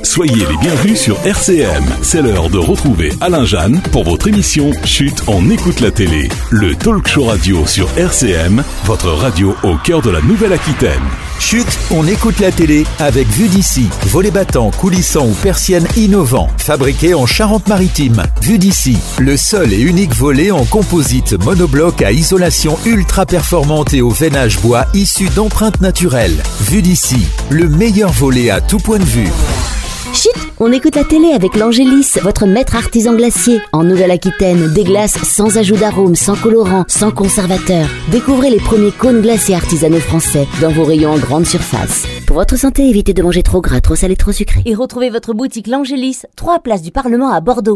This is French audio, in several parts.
Soyez les bienvenus sur RCM. C'est l'heure de retrouver Alain Jeanne pour votre émission Chut, on écoute la télé. Le talk show radio sur RCM, votre radio au cœur de la Nouvelle-Aquitaine. Chut, on écoute la télé avec Vue d'ici. Volets battants, coulissants ou persiennes innovants. Fabriqués en Charente-Maritime. Vue d'ici, le seul et unique volet en composite monobloc à isolation ultra performante et au veinage bois issu d'empreintes naturelles. Vue d'ici, le meilleur volet à tout point de vue. Chut, on écoute la télé avec l'Angélis, votre maître artisan glacier. En Nouvelle-Aquitaine, des glaces sans ajout d'arôme, sans colorant, sans conservateur. Découvrez les premiers cônes glacés artisanaux français dans vos rayons en grande surface. Pour votre santé, évitez de manger trop gras, trop salé, trop sucré. Et retrouvez votre boutique l'Angélis, 3 places du Parlement à Bordeaux.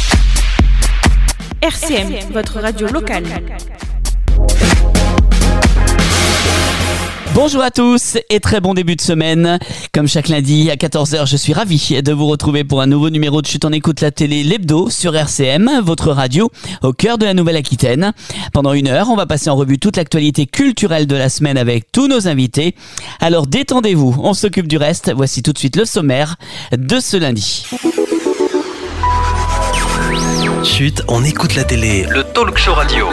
RCM, votre radio locale. Bonjour à tous et très bon début de semaine. Comme chaque lundi à 14h, je suis ravi de vous retrouver pour un nouveau numéro de Chut, on écoute la télé, l'hebdo sur RCM, votre radio au cœur de la Nouvelle-Aquitaine. Pendant 1 heure, on va passer en revue toute l'actualité culturelle de la semaine avec tous nos invités. Alors détendez-vous, on s'occupe du reste. Voici tout de suite le sommaire de ce lundi. Chut, on écoute la télé, le talk show radio.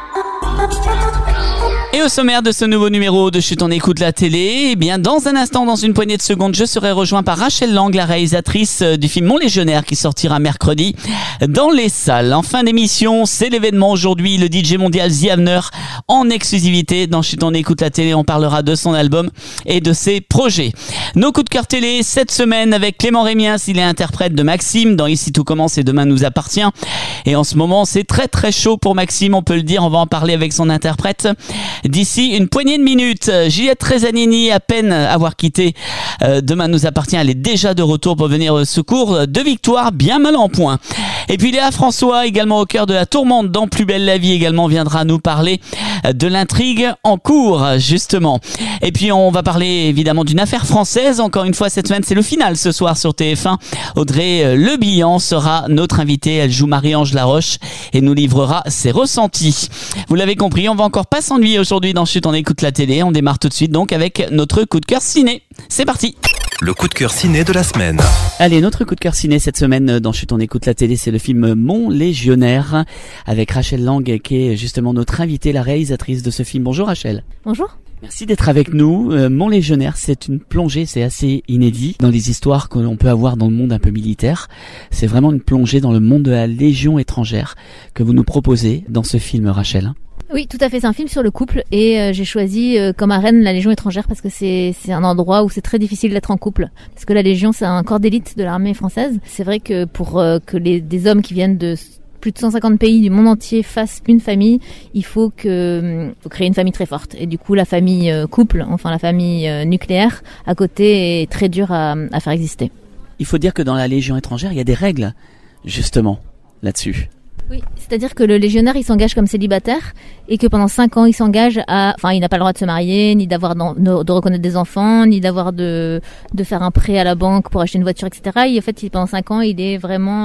Et au sommaire de ce nouveau numéro de Chut, on écoute la télé, eh bien, dans un instant, dans une poignée de secondes, je serai rejoint par Rachel Lang, la réalisatrice du film Mon Légionnaire qui sortira mercredi dans les salles. En fin d'émission, c'est l'événement aujourd'hui, le DJ mondial The Avner en exclusivité. Dans Chut, on écoute la télé, on parlera de son album et de ses projets. Nos coups de cœur télé cette semaine avec Clément Rémiens, il est interprète de Maxime dans Ici tout commence et demain nous appartient. Et en ce moment, c'est très très chaud pour Maxime, on peut le dire, on va en parler avec son interprète. D'ici une poignée de minutes, Juliette Trezanini, à peine avoir quitté Demain nous appartient, elle est déjà de retour pour venir au secours de Victoire, bien mal en point. Et puis Léa François, également au cœur de la tourmente dans Plus belle la vie, également viendra nous parler de l'intrigue en cours, justement. Et puis on va parler évidemment d'une affaire française. Encore une fois, cette semaine, c'est le final ce soir sur TF1. Audrey Le Bihan sera notre invitée. Elle joue Marie-Ange Laroche et nous livrera ses ressentis. Vous l'avez compris, on va encore pas s'ennuyer aujourd'hui dans Chut, on écoute la télé. On démarre tout de suite donc avec notre coup de cœur ciné. C'est parti. Le coup de cœur ciné de la semaine. Allez, notre coup de cœur ciné cette semaine dans Chut, on écoute la télé, c'est le film Mon Légionnaire avec Rachel Lang qui est justement notre invitée, la réalisatrice de ce film. Bonjour Rachel. Bonjour. Merci d'être avec nous. Mon Légionnaire, c'est une plongée, c'est assez inédit dans les histoires que l'on peut avoir dans le monde un peu militaire. C'est vraiment une plongée dans le monde de la Légion étrangère que vous nous proposez dans ce film, Rachel. Oui, tout à fait, c'est un film sur le couple et j'ai choisi comme arène la Légion étrangère parce que c'est un endroit où c'est très difficile d'être en couple. Parce que la Légion, c'est un corps d'élite de l'armée française. C'est vrai que pour que des hommes qui viennent de plus de 150 pays du monde entier fassent une famille, il faut créer une famille très forte. Et du coup, la famille couple, enfin la famille nucléaire, à côté, est très dure à faire exister. Il faut dire que dans la Légion étrangère, il y a des règles, justement, là-dessus. Oui, c'est-à-dire que le légionnaire, il s'engage comme célibataire et que pendant 5 ans, il s'engage il n'a pas le droit de se marier, ni de reconnaître des enfants, ni de faire un prêt à la banque pour acheter une voiture, etc. Et en fait, pendant 5 ans, il est vraiment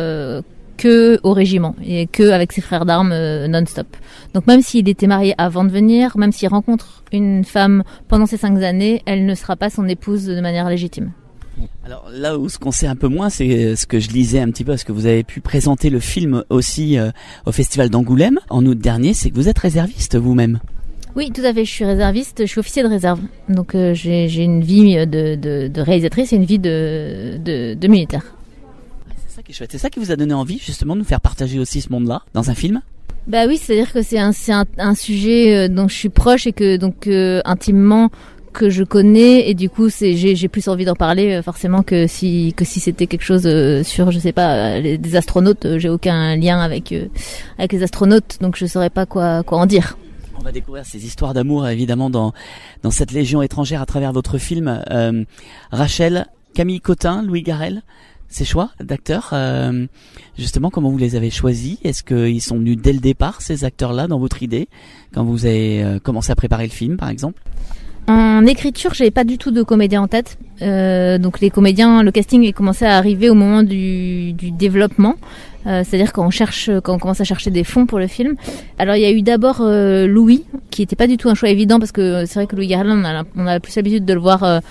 que au régiment et que avec ses frères d'armes non-stop. Donc même s'il était marié avant de venir, même s'il rencontre une femme pendant ces 5 années, elle ne sera pas son épouse de manière légitime. Alors là où ce qu'on sait un peu moins, c'est ce que je lisais un petit peu, parce que vous avez pu présenter le film aussi au Festival d'Angoulême en août dernier, c'est que vous êtes réserviste vous-même. Oui, tout à fait, je suis réserviste, je suis officier de réserve. Donc j'ai une vie de réalisatrice et une vie de militaire. C'est ça qui est chouette, c'est ça qui vous a donné envie justement de nous faire partager aussi ce monde-là dans un film ? Bah oui, c'est-à-dire que c'est un sujet dont je suis proche et que donc intimement que je connais, et du coup j'ai plus envie d'en parler forcément que si c'était quelque chose sur, je sais pas, des astronautes. J'ai aucun lien avec les astronautes, donc je saurais pas quoi en dire. On va découvrir ces histoires d'amour évidemment dans cette Légion étrangère à travers votre film. Rachel, Camille Cotin, Louis Garrel, ces choix d'acteurs, justement, comment vous les avez choisis ? Est-ce qu'ils sont venus dès le départ, ces acteurs-là, dans votre idée, quand vous avez commencé à préparer le film, par exemple ? En écriture, j'avais pas du tout de comédien en tête. Donc les comédiens, le casting est commencé à arriver au moment du développement. C'est-à-dire quand on commence à chercher des fonds pour le film. Alors il y a eu d'abord Louis, qui était pas du tout un choix évident parce que c'est vrai que Louis Garrel, on a plus l'habitude de le voir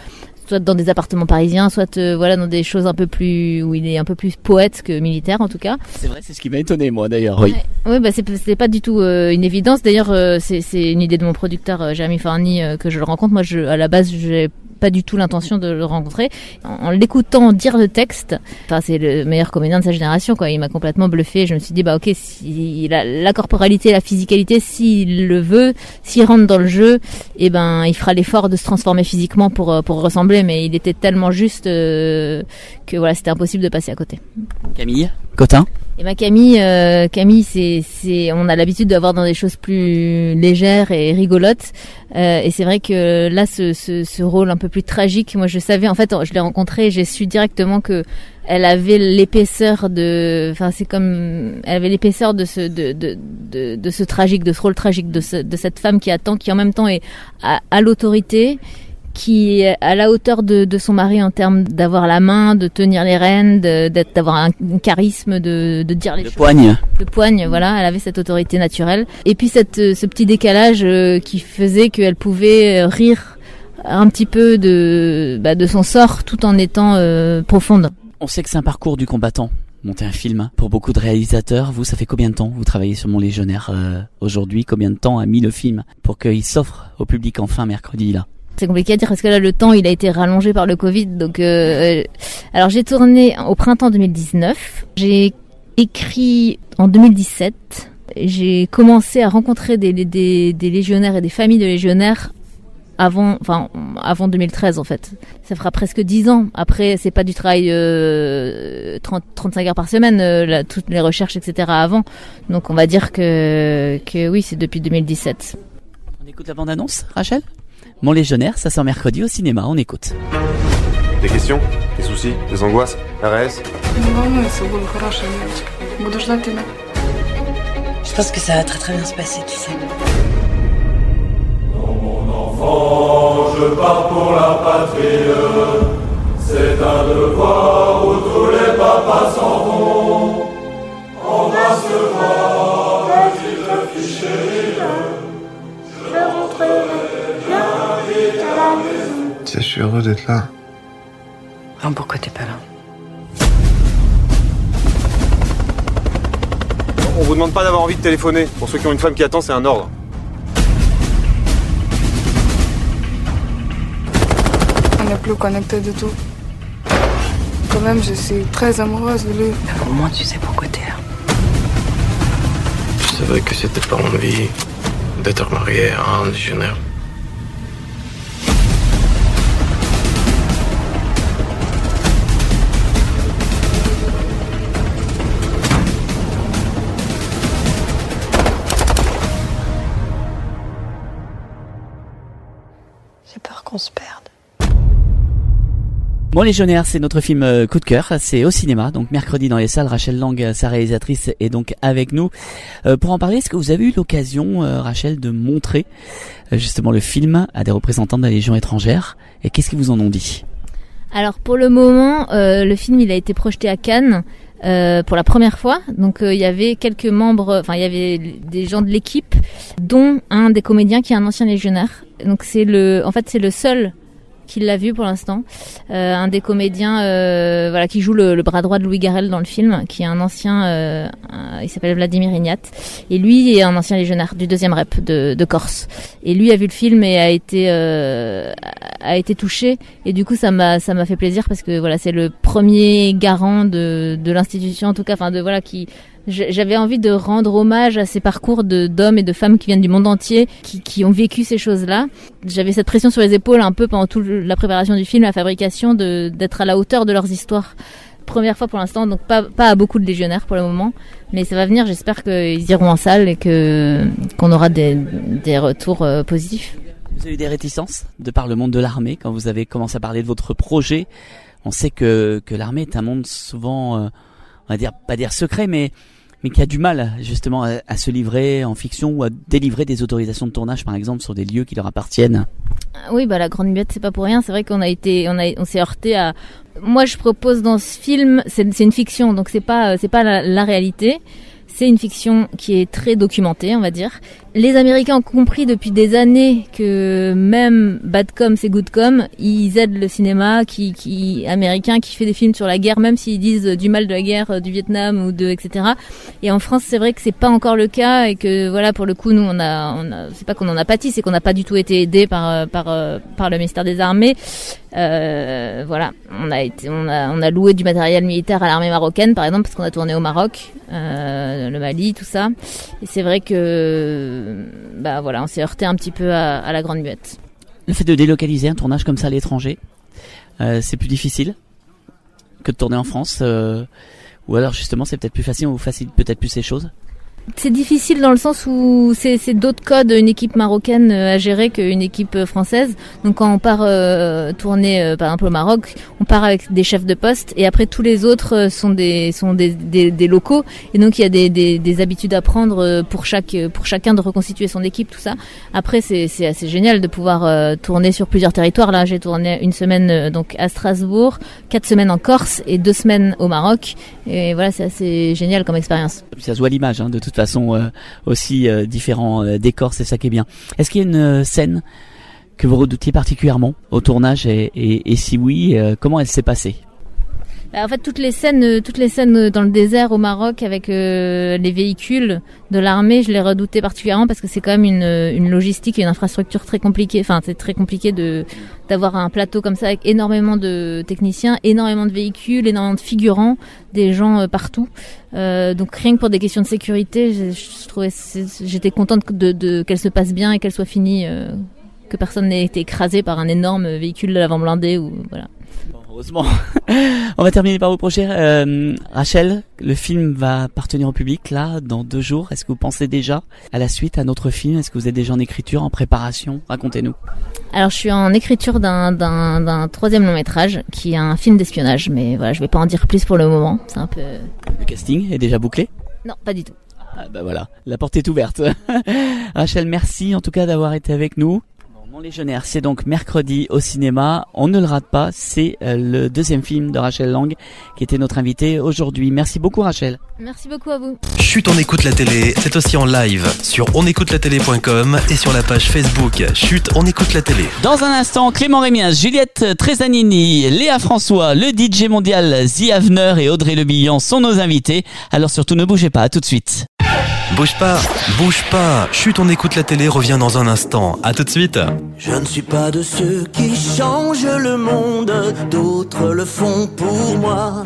soit dans des appartements parisiens, soit dans des choses un peu plus où il est un peu plus poète que militaire en tout cas. C'est vrai, c'est ce qui m'a étonné moi d'ailleurs. Oui. Oui, c'est pas du tout une évidence. D'ailleurs, c'est une idée de mon producteur Jeremy Farney que je le rencontre. Moi, à la base, j'ai pas du tout l'intention de le rencontrer. En l'écoutant dire le texte, c'est le meilleur comédien de sa génération, quoi. Il m'a complètement bluffé. Je me suis dit, ok, si la corporalité, la physicalité, s'il le veut, s'il rentre dans le jeu, il fera l'effort de se transformer physiquement pour ressembler. Mais il était tellement juste que voilà, c'était impossible de passer à côté. Camille Cotin. Et Camille, on a l'habitude d'avoir dans des choses plus légères et rigolotes. Et c'est vrai que là, ce rôle un peu plus tragique, moi je savais, en fait, je l'ai rencontrée et j'ai su directement que elle avait l'épaisseur elle avait l'épaisseur de ce tragique, de ce rôle tragique, de cette femme qui attend, qui en même temps est à l'autorité, qui est à la hauteur de son mari en termes d'avoir la main, de tenir les rênes, d'avoir un charisme, de dire les choses. De poigne, voilà. Elle avait cette autorité naturelle. Et puis ce petit décalage qui faisait qu'elle pouvait rire un petit peu de son sort tout en étant profonde. On sait que c'est un parcours du combattant. Monter un film pour beaucoup de réalisateurs. Vous, ça fait combien de temps vous travaillez sur Mon Légionnaire aujourd'hui? Combien de temps a mis le film pour qu'il s'offre au public enfin mercredi là? C'est compliqué à dire parce que là le temps il a été rallongé par le Covid. Donc alors j'ai tourné au printemps 2019. J'ai écrit en 2017. J'ai commencé à rencontrer des légionnaires et des familles de légionnaires avant 2013 en fait. Ça fera presque 10 ans. Après c'est pas du travail 35 heures par semaine, toutes les recherches etc. avant. Donc on va dire que oui, c'est depuis 2017. On écoute la bande-annonce, Rachel? Mon Légionnaire, ça sort mercredi au cinéma, on écoute. Des questions? Des soucis? Des angoisses? RS? Je pense que ça va très très bien se passer, tu sais. Mon enfant, je pars pour la patrie. C'est un devoir où tous les papas s'en vont. Embrasse-moi, petite fille chérie. Je rentrerai bien vite à la maison. Je suis heureux d'être là. Non, pourquoi t'es pas là? On vous demande pas d'avoir envie de téléphoner. Pour ceux qui ont une femme qui attend, c'est un ordre. On n'est plus connectés du tout. Quand même, je suis très amoureuse de lui. Au moins, tu sais pourquoi t'es là. Je savais que c'était pas mon vie d'être marié à un légionnaire. J'ai peur qu'on se perde. Mon Légionnaire, c'est notre film coup de cœur, c'est au cinéma, donc mercredi dans les salles. Rachel Lang, sa réalisatrice, est donc avec nous. Pour en parler, est-ce que vous avez eu l'occasion, Rachel, de montrer justement le film à des représentants de la Légion étrangère, et qu'est-ce qu'ils vous en ont dit? Alors pour le moment, le film il a été projeté à Cannes pour la première fois. Donc il y avait quelques membres, il y avait des gens de l'équipe, dont un des comédiens qui est un ancien légionnaire. Donc c'est le seul qui l'a vu pour l'instant, un des comédiens qui joue le bras droit de Louis Garrel dans le film, qui est un ancien, il s'appelle Vladimir Ignat, et lui est un ancien légionnaire du 2e rep de Corse, et lui a vu le film et a été touché, et du coup ça m'a fait plaisir parce que voilà, c'est le premier garant de l'institution en tout cas, j'avais envie de rendre hommage à ces parcours d'hommes et de femmes qui viennent du monde entier, qui ont vécu ces choses-là. J'avais cette pression sur les épaules un peu pendant toute la préparation du film, la fabrication, d'être à la hauteur de leurs histoires. Première fois pour l'instant, donc pas à beaucoup de légionnaires pour le moment, mais ça va venir, j'espère qu'ils iront en salle et qu'on aura des retours positifs. Vous avez eu des réticences de par le monde de l'armée quand vous avez commencé à parler de votre projet? On sait que l'armée est un monde souvent, on va dire, pas dire secret, mais qui a du mal justement à se livrer en fiction ou à délivrer des autorisations de tournage par exemple sur des lieux qui leur appartiennent. Oui, la Grande Muette, c'est pas pour rien. C'est vrai qu'on s'est heurté à. Moi, je propose dans ce film, c'est une fiction, donc c'est pas la réalité. C'est une fiction qui est très documentée, on va dire, Les Américains ont compris depuis des années que même bad com c'est good com, ils aident le cinéma américain qui fait des films sur la guerre, même s'ils disent du mal de la guerre du Vietnam ou etc. Et en France, c'est vrai que c'est pas encore le cas et que voilà, pour le coup, nous on a c'est pas qu'on en a pâti, c'est qu'on n'a pas du tout été aidé par le ministère des Armées. Voilà, on a loué du matériel militaire à l'armée marocaine par exemple parce qu'on a tourné au Maroc, le Mali, tout ça. Et c'est vrai que voilà, on s'est heurté un petit peu à la grande muette. Le fait de délocaliser un tournage comme ça à l'étranger, c'est plus difficile que de tourner en France, ou alors justement c'est peut-être plus facile, on vous facilite peut-être plus ces choses? C'est difficile dans le sens où c'est d'autres codes, une équipe marocaine à gérer qu'une équipe française. Donc quand on part tourner par exemple au Maroc, on part avec des chefs de poste et après tous les autres sont des locaux et donc il y a des habitudes à prendre pour chacun de reconstituer son équipe, tout ça. Après c'est assez génial de pouvoir tourner sur plusieurs territoires. Là j'ai tourné une semaine donc à Strasbourg, 4 semaines en Corse et 2 semaines au Maroc et voilà, c'est assez génial comme expérience. Ça se voit l'image de toute façon aussi différents décors, c'est ça qui est bien. Est-ce qu'il y a une scène que vous redoutiez particulièrement au tournage et si oui, comment elle s'est passée? En fait, toutes les scènes dans le désert au Maroc avec les véhicules de l'armée, je les redoutais particulièrement parce que c'est quand même une logistique et une infrastructure très compliquée. Enfin, c'est très compliqué d'avoir un plateau comme ça avec énormément de techniciens, énormément de véhicules, énormément de figurants, des gens partout. Donc rien que pour des questions de sécurité, j'étais contente qu'elle se passe bien et qu'elle soit finie, que personne n'ait été écrasé par un énorme véhicule de l'avant blindé ou voilà. Heureusement. On va terminer par vous procher. Rachel, le film va parvenir au public là dans 2 jours. Est-ce que vous pensez déjà à la suite, à notre film? Est-ce que vous êtes déjà en écriture, en préparation? Racontez-nous. Alors je suis en écriture d'un 3e long métrage qui est un film d'espionnage, mais voilà, je vais pas en dire plus pour le moment. C'est un peu. Le casting est déjà bouclé? Non, pas du tout. Voilà, la porte est ouverte. Rachel, merci en tout cas d'avoir été avec nous. Mon Légionnaire, c'est donc mercredi au cinéma. On ne le rate pas, c'est le 2e film de Rachel Lang qui était notre invitée aujourd'hui. Merci beaucoup Rachel. Merci beaucoup à vous. Chut, on écoute la télé, c'est aussi en live sur onécoutelatélé.com et sur la page Facebook Chut, on écoute la télé. Dans un instant, Clément Rémiens, Juliette Tresanini, Léa François, le DJ mondial The Avener et Audrey Le Bihan sont nos invités. Alors surtout ne bougez pas, à tout de suite. Bouge pas. Chut, on écoute la télé revient dans un instant. À tout de suite. Je ne suis pas de ceux qui changent le monde, d'autres le font pour moi.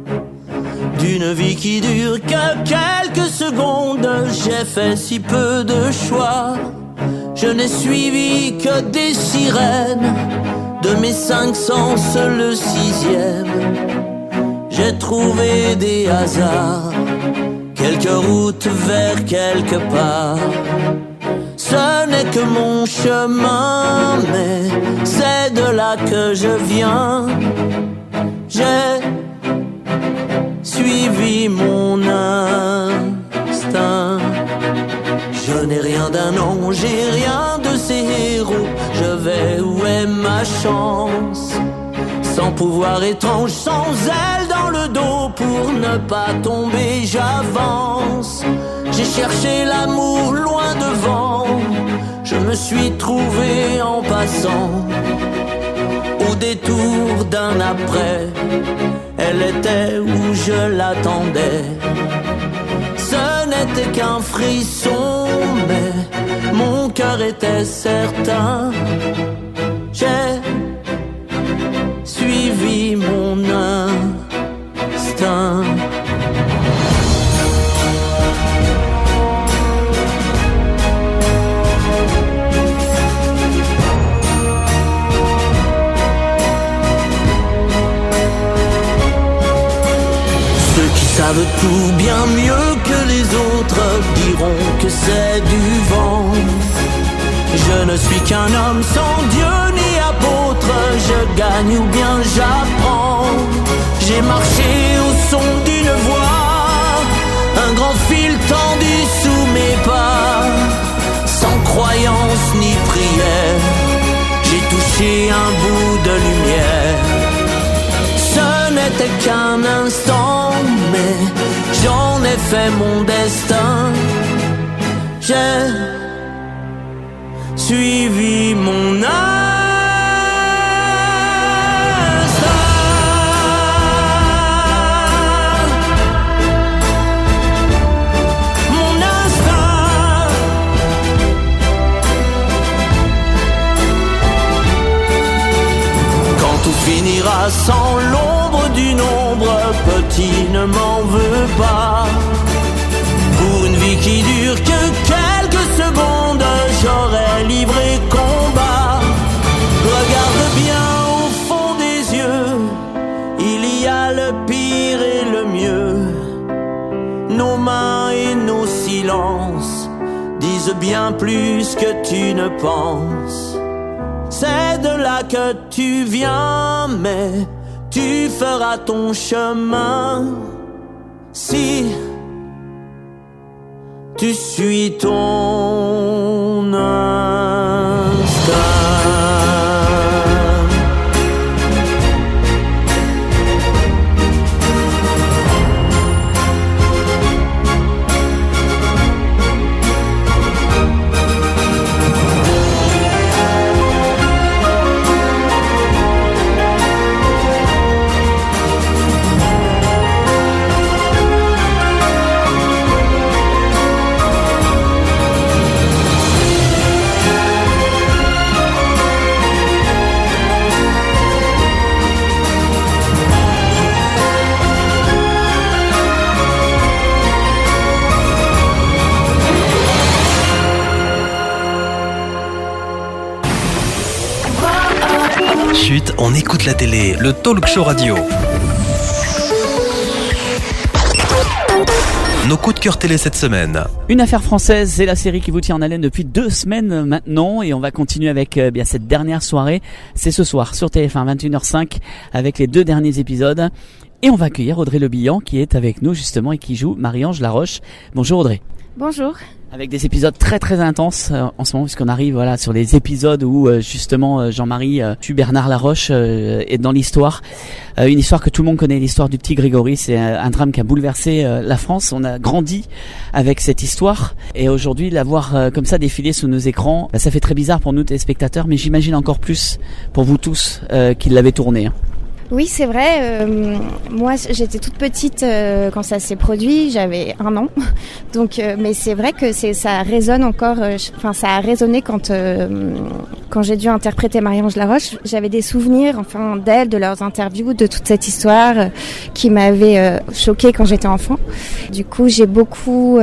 D'une vie qui dure que quelques secondes, j'ai fait si peu de choix. Je n'ai suivi que des sirènes, de mes 5 sens le 6e. J'ai trouvé des hasards, quelques routes vers quelque part. Ce n'est que mon chemin, mais c'est de là que je viens. J'ai suivi mon instinct. Je n'ai rien d'un ange, j'ai rien de ces héros. Je vais où est ma chance? Sans pouvoir étrange, sans aile dans le dos, pour ne pas tomber, j'avance. J'ai cherché l'amour loin devant, je me suis trouvé en passant. Au détour d'un après, elle était où je l'attendais. Ce n'était qu'un frisson, mais mon cœur était certain. J'ai suivi mon instinct. Ceux qui savent tout bien mieux que les autres diront que c'est du vent. Je ne suis qu'un homme sans Dieu ni apôtre, je gagne ou bien j'apprends. J'ai marché au son d'une voix, un grand fil tendu sous mes pas. Sans croyance ni prière, j'ai touché un bout de lumière. Ce n'était qu'un instant, mais j'en ai fait mon destin. J'ai suivi mon instinct. Mon instinct. Quand tout finira sans l'ombre d'une ombre, petit ne m'en veux pas. Pour une vie qui dure que quelques secondes, j'aurais livré combat. Regarde bien au fond des yeux, il y a le pire et le mieux. Nos mains et nos silences disent bien plus que tu ne penses. C'est de là que tu viens, mais tu feras ton chemin si tu suis ton instinct. Chut, on écoute la télé, le talk show radio. Nos coups de cœur télé cette semaine. Une affaire française, c'est la série qui vous tient en haleine depuis 2 semaines maintenant et on va continuer avec bien cette dernière soirée. C'est ce soir sur TF1 21h05 avec les 2 derniers épisodes et on va accueillir Audrey Le Bihan qui est avec nous justement et qui joue Marie-Ange Laroche. Bonjour Audrey. Bonjour. Avec des épisodes très très intenses en ce moment puisqu'on arrive voilà sur les épisodes où justement Jean-Marie tue Bernard Laroche est dans l'histoire. Une histoire que tout le monde connaît, l'histoire du petit Grégory. C'est un drame qui a bouleversé la France. On a grandi avec cette histoire et aujourd'hui la voir comme ça défiler sous nos écrans, ça fait très bizarre pour nous téléspectateurs, mais j'imagine encore plus pour vous tous qui l'avez tourné. Oui, c'est vrai. Moi, j'étais toute petite quand ça s'est produit. J'avais 1 an. Donc, mais c'est vrai que ça résonne encore. Enfin, ça a résonné quand j'ai dû interpréter Marie-Ange Laroche. J'avais des souvenirs, enfin, d'elle, de leurs interviews, de toute cette histoire qui m'avait choquée quand j'étais enfant. Du coup, j'ai beaucoup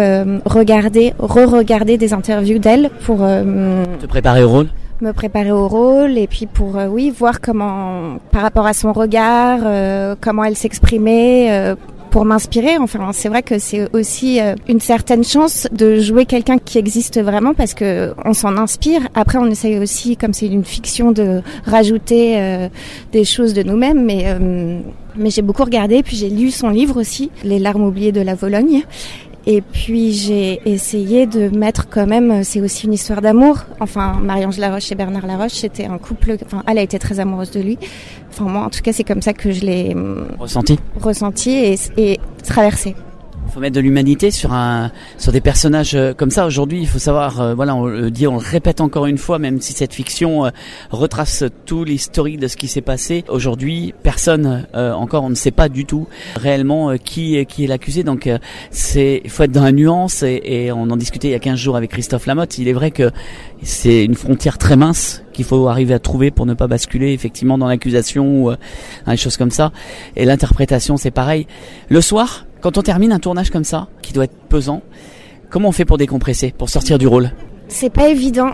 re-regardé des interviews d'elle pour te préparer au rôle. Me préparer au rôle et puis pour voir comment par rapport à son regard comment elle s'exprimait pour m'inspirer. Enfin, c'est vrai que c'est aussi une certaine chance de jouer quelqu'un qui existe vraiment parce que on s'en inspire. Après, on essaye aussi, comme c'est une fiction, de rajouter des choses de nous-mêmes, mais j'ai beaucoup regardé. Puis j'ai lu son livre aussi, Les larmes oubliées de la Vologne. Et puis j'ai essayé de mettre quand même, c'est aussi une histoire d'amour. Enfin, Marie-Ange Laroche et Bernard Laroche, c'était un couple, enfin elle a été très amoureuse de lui. Enfin moi en tout cas c'est comme ça que je l'ai ressenti et traversé. Il faut mettre de l'humanité sur des personnages comme ça. Aujourd'hui, il faut savoir, voilà, on le dit, on le répète encore une fois, même si cette fiction retrace tout l'historique de ce qui s'est passé. Aujourd'hui, personne, encore, on ne sait pas du tout réellement qui est l'accusé. Donc, il faut être dans la nuance et on en discutait il y a 15 jours avec Christophe Lamotte. Il est vrai que c'est une frontière très mince qu'il faut arriver à trouver pour ne pas basculer effectivement dans l'accusation ou des choses comme ça. Et l'interprétation, c'est pareil. Le soir, quand on termine un tournage comme ça, qui doit être pesant, comment on fait pour décompresser, pour sortir du rôle ? C'est pas évident.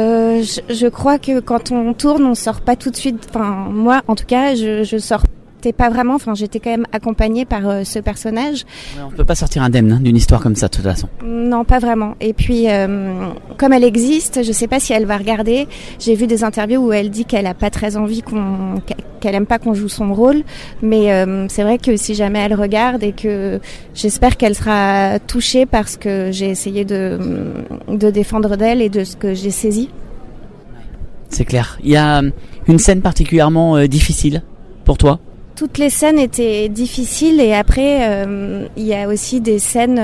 Je crois que quand on tourne, on sort pas tout de suite. Enfin, moi, en tout cas, je sors pas vraiment. Enfin, j'étais quand même accompagnée par ce personnage. Ouais, on peut pas sortir indemne d'une histoire comme ça, de toute façon. Non, pas vraiment. Et puis, comme elle existe, je sais pas si elle va regarder. J'ai vu des interviews où elle dit qu'elle a pas très envie qu'elle aime pas qu'on joue son rôle. Mais c'est vrai que si jamais elle regarde et que j'espère qu'elle sera touchée par ce que j'ai essayé de défendre d'elle et de ce que j'ai saisi. C'est clair. Il y a une scène particulièrement difficile pour toi ? Toutes les scènes étaient difficiles et après il y a aussi des scènes,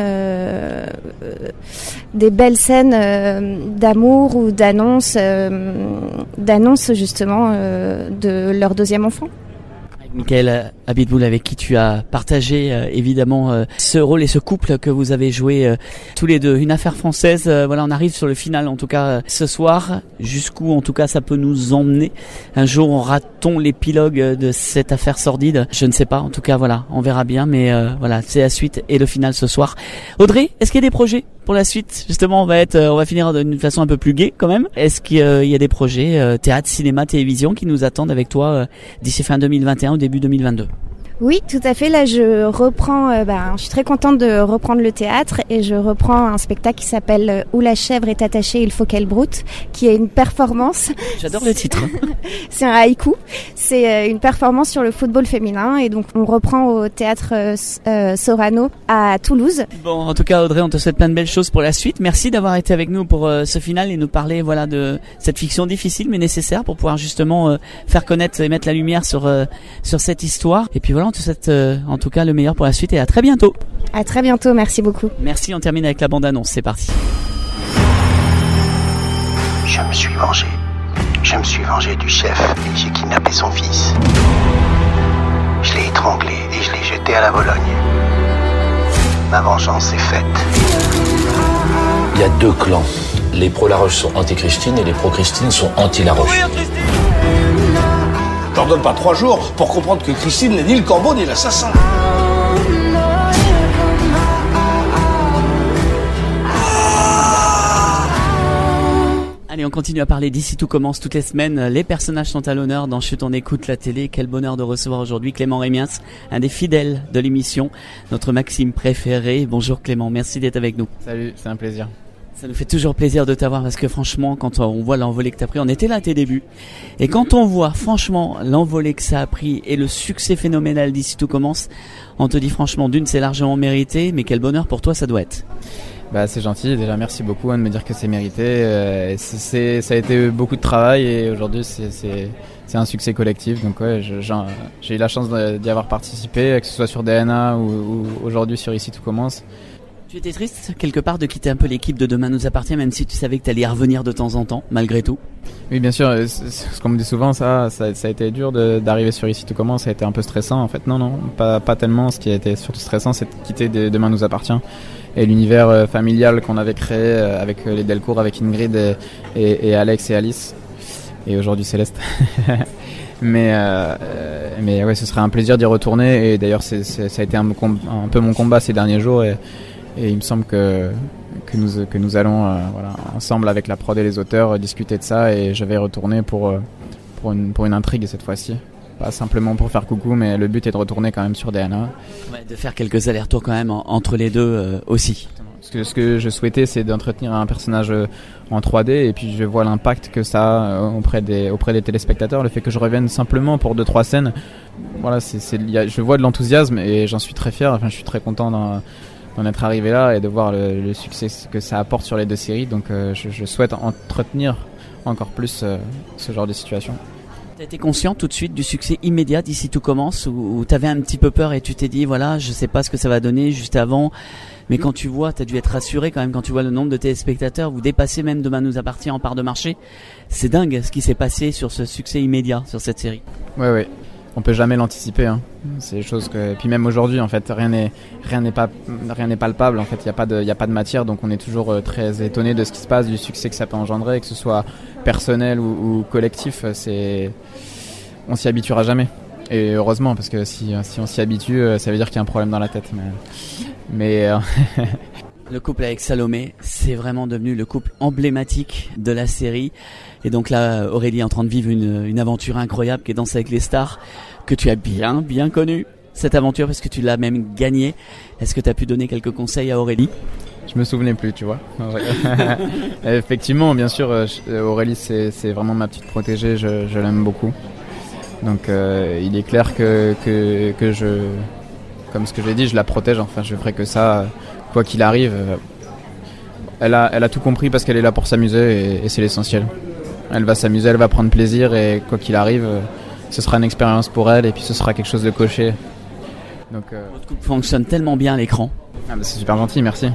des belles scènes d'amour ou d'annonce justement de leur deuxième enfant. Michael Abitboul, avec qui tu as partagé évidemment ce rôle et ce couple que vous avez joué tous les deux. Une affaire française, voilà, on arrive sur le final en tout cas ce soir. Jusqu'où en tout cas ça peut nous emmener. Un jour aura-t-on l'épilogue de cette affaire sordide? Je ne sais pas, en tout cas voilà, on verra bien, mais voilà, c'est la suite et le final ce soir. Audrey, est-ce qu'il y a des projets pour la suite? Justement, on va finir d'une façon un peu plus gaie quand même. Est-ce qu'il y a des projets théâtre, cinéma, télévision qui nous attendent avec toi d'ici fin 2021 ou début 2022? Oui, tout à fait. Là, je reprends. Je suis très contente de reprendre le théâtre et je reprends un spectacle qui s'appelle Où la chèvre est attachée, il faut qu'elle broute, qui est une performance. J'adore le titre. C'est un haïku. C'est une performance sur le football féminin et donc on reprend au théâtre Sorano à Toulouse. Bon, en tout cas, Audrey, on te souhaite plein de belles choses pour la suite. Merci d'avoir été avec nous pour ce final et nous parler voilà de cette fiction difficile mais nécessaire pour pouvoir justement faire connaître et mettre la lumière sur cette histoire. Et puis voilà. On te souhaite en tout cas le meilleur pour la suite et à très bientôt. À très bientôt, merci beaucoup. Merci, on termine avec la bande-annonce, c'est parti. Je me suis vengé. Je me suis vengé du chef et j'ai kidnappé son fils. Je l'ai étranglé et je l'ai jeté à la Vologne. Ma vengeance est faite. Il y a deux clans. Les pro-Laroche sont anti-Christine et les pro-Christine sont anti-Laroche. T'en donnes pas 3 jours pour comprendre que Christine n'est ni le corbeau ni l'assassin. Allez, on continue à parler d'ici tout commence toutes les semaines. Les personnages sont à l'honneur dans Chut, on écoute la télé. Quel bonheur de recevoir aujourd'hui Clément Rémiens, un des fidèles de l'émission, notre Maxime préféré. Bonjour Clément, merci d'être avec nous. Salut, c'est un plaisir. Ça nous fait toujours plaisir de t'avoir parce que franchement, quand on voit l'envolée que t'as pris, on était là à tes débuts. Et quand on voit franchement l'envolée que ça a pris et le succès phénoménal d'ici tout commence, on te dit franchement, d'une, c'est largement mérité, mais quel bonheur pour toi ça doit être. Bah, c'est gentil, déjà merci beaucoup de me dire que c'est mérité. Ça a été beaucoup de travail et aujourd'hui c'est un succès collectif. Donc ouais, j'ai eu la chance d'y avoir participé, que ce soit sur DNA ou aujourd'hui sur Ici tout commence. Tu étais triste quelque part de quitter un peu l'équipe de Demain nous appartient, même si tu savais que tu allais y revenir de temps en temps, malgré tout? Oui, bien sûr, ce qu'on me dit souvent, ça a été dur d'arriver sur Ici tout commence, ça a été un peu stressant en fait. Non, pas tellement. Ce qui a été surtout stressant, c'est de quitter Demain nous appartient et l'univers familial qu'on avait créé avec les Delcourt, avec Ingrid et Alex et Alice, et aujourd'hui Céleste. Mais ouais, ce serait un plaisir d'y retourner et d'ailleurs ça a été un peu mon combat ces derniers jours et il me semble que nous allons ensemble avec la prod et les auteurs discuter de ça et je vais y retourner pour une intrigue cette fois-ci. Pas simplement pour faire coucou, mais le but est de retourner quand même sur DNA. Ouais, de faire quelques allers-retours quand même entre les deux aussi. Ce que je souhaitais, c'est d'entretenir un personnage en 3D et puis je vois l'impact que ça a auprès des téléspectateurs. Le fait que je revienne simplement pour 2-3 scènes, voilà, je vois de l'enthousiasme et j'en suis très fier. Enfin, je suis très content d'en être arrivé là et de voir le succès que ça apporte sur les deux séries. Donc je souhaite entretenir encore plus ce genre de situation. T'as été conscient tout de suite du succès immédiat d'Ici tout commence ou t'avais un petit peu peur et tu t'es dit voilà, je sais pas ce que ça va donner juste avant, mais quand tu vois, t'as dû être rassuré quand même quand tu vois le nombre de téléspectateurs, vous dépassez même Demain nous appartient en part de marché. C'est dingue ce qui s'est passé sur ce succès immédiat sur cette série. Ouais. On peut jamais l'anticiper, hein. C'est des choses que, et puis même aujourd'hui en fait rien n'est palpable en fait, il y a pas de matière, donc on est toujours très étonné de ce qui se passe, du succès que ça peut engendrer, que ce soit personnel ou collectif, on s'y habituera jamais. Et heureusement, parce que si on s'y habitue, ça veut dire qu'il y a un problème dans la tête. Mais Le couple avec Salomé, c'est vraiment devenu le couple emblématique de la série. Et donc là, Aurélie est en train de vivre une aventure incroyable qui est Danse avec les stars, que tu as bien connu, cette aventure, parce que tu l'as même gagnée. Est-ce que tu as pu donner quelques conseils à Aurélie ? Je me souvenais plus, tu vois. Effectivement, bien sûr, Aurélie, c'est vraiment ma petite protégée, je l'aime beaucoup. Donc il est clair que je, comme ce que j'ai dit, je la protège, enfin je ferai que ça, quoi qu'il arrive. Elle a tout compris parce qu'elle est là pour s'amuser et c'est l'essentiel. Elle va s'amuser, elle va prendre plaisir et quoi qu'il arrive, ce sera une expérience pour elle et puis ce sera quelque chose de coché. Donc, votre couple fonctionne tellement bien à l'écran. C'est super gentil, merci.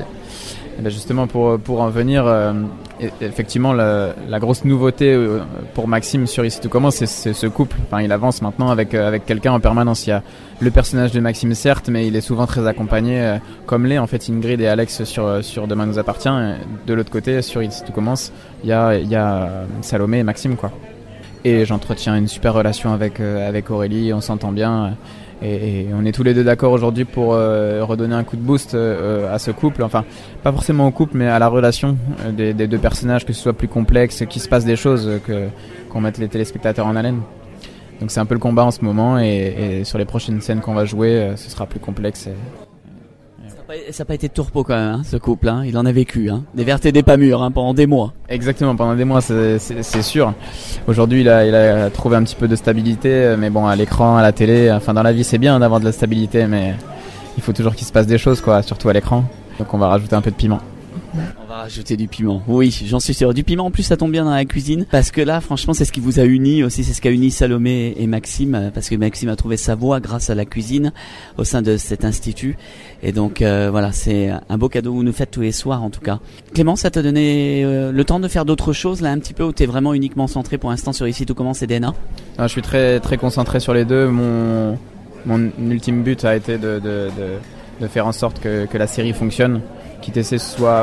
Et ben justement pour en venir, effectivement la grosse nouveauté pour Maxime sur Ici tout commence, c'est ce couple. Enfin, il avance maintenant avec quelqu'un en permanence. Il y a le personnage de Maxime certes, mais il est souvent très accompagné, comme l'est en fait Ingrid et Alex sur Demain nous appartient. Et de l'autre côté, sur Ici tout commence, il y a Salomé et Maxime quoi. Et j'entretiens une super relation avec Aurélie, on s'entend bien. Et on est tous les deux d'accord aujourd'hui pour redonner un coup de boost à ce couple, enfin pas forcément au couple mais à la relation des deux personnages, que ce soit plus complexe, qu'il se passe des choses, qu'on mette les téléspectateurs en haleine. Donc c'est un peu le combat en ce moment et sur les prochaines scènes qu'on va jouer ce sera plus complexe. Ça n'a pas été de tourpeau quand même, hein, ce couple. Hein. Il en a vécu, hein. Des vertes et des pas mûres pendant des mois. Exactement, pendant des mois, c'est sûr. Aujourd'hui, il a trouvé un petit peu de stabilité, mais bon, à l'écran, à la télé, enfin dans la vie, c'est bien d'avoir de la stabilité, mais il faut toujours qu'il se passe des choses, quoi, surtout à l'écran. Donc on va rajouter un peu de piment. On va rajouter du piment. Oui, j'en suis sûr. Du piment, en plus, ça tombe bien dans la cuisine. Parce que là, franchement, c'est ce qui vous a uni aussi. C'est ce qui a uni Salomé et Maxime. Parce que Maxime a trouvé sa voie grâce à la cuisine au sein de cet institut. Et donc, voilà, c'est un beau cadeau que vous nous faites tous les soirs, en tout cas. Clément, ça t'a donné le temps de faire d'autres choses, là, un petit peu, où t'es vraiment uniquement centré pour l'instant sur Ici tout commence et DNA? Je suis très, très concentré sur les deux. Mon ultime but a été de faire en sorte que la série fonctionne. Qu'ITC soit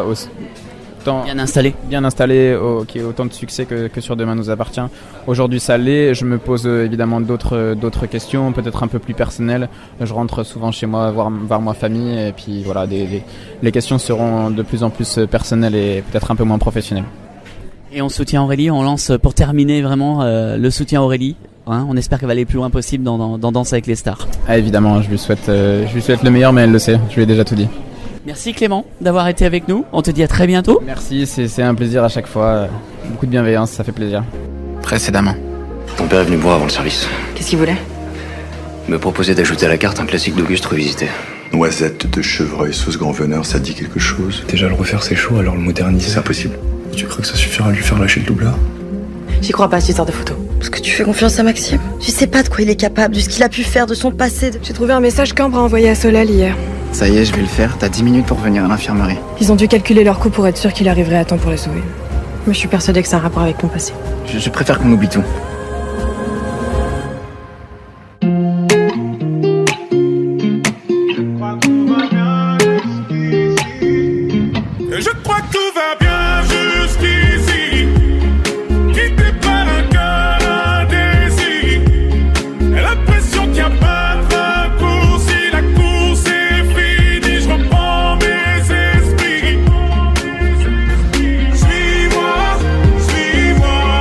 bien installé, qu'il y ait autant de succès que sur Demain nous appartient. Aujourd'hui ça l'est, je me pose évidemment d'autres questions, peut-être un peu plus personnelles. Je rentre souvent chez moi voir ma famille et puis voilà, les questions seront de plus en plus personnelles et peut-être un peu moins professionnelles. Et on soutient Aurélie, on lance pour terminer vraiment le soutien à Aurélie. Hein, on espère qu'elle va aller plus loin possible dans Danse avec les stars. Évidemment, je lui souhaite le meilleur, mais elle le sait, je lui ai déjà tout dit. Merci Clément d'avoir été avec nous. On te dit à très bientôt. Merci, c'est un plaisir à chaque fois. Beaucoup de bienveillance, ça fait plaisir. Précédemment. Ton père est venu me voir avant le service. Qu'est-ce qu'il voulait? Me proposer d'ajouter à la carte un classique d'Auguste revisité. Noisette de chevreuil sauce grand veneur, ça dit quelque chose? Déjà le refaire c'est chaud, alors le moderniser c'est impossible. Tu crois que ça suffira à lui faire lâcher le doublard? J'y crois pas, cette histoire de photo. Parce que tu fais confiance à Maxime. Tu sais pas de quoi il est capable, de ce qu'il a pu faire, de son passé. J'ai trouvé un message qu'Ambre a envoyé à Solal hier. Ça y est, je vais le faire. T'as 10 minutes pour venir à l'infirmerie. Ils ont dû calculer leur coût pour être sûr qu'il arriverait à temps pour les sauver. Moi, je suis persuadée que c'est un rapport avec ton passé. Je préfère qu'on oublie tout. Je crois que tout va bien jusqu'ici. Quitté par un cœur indécis. L'impression qu'il n'y a pas de raccourci. La course est finie. Je reprends mes esprits. Suis-moi, suis-moi.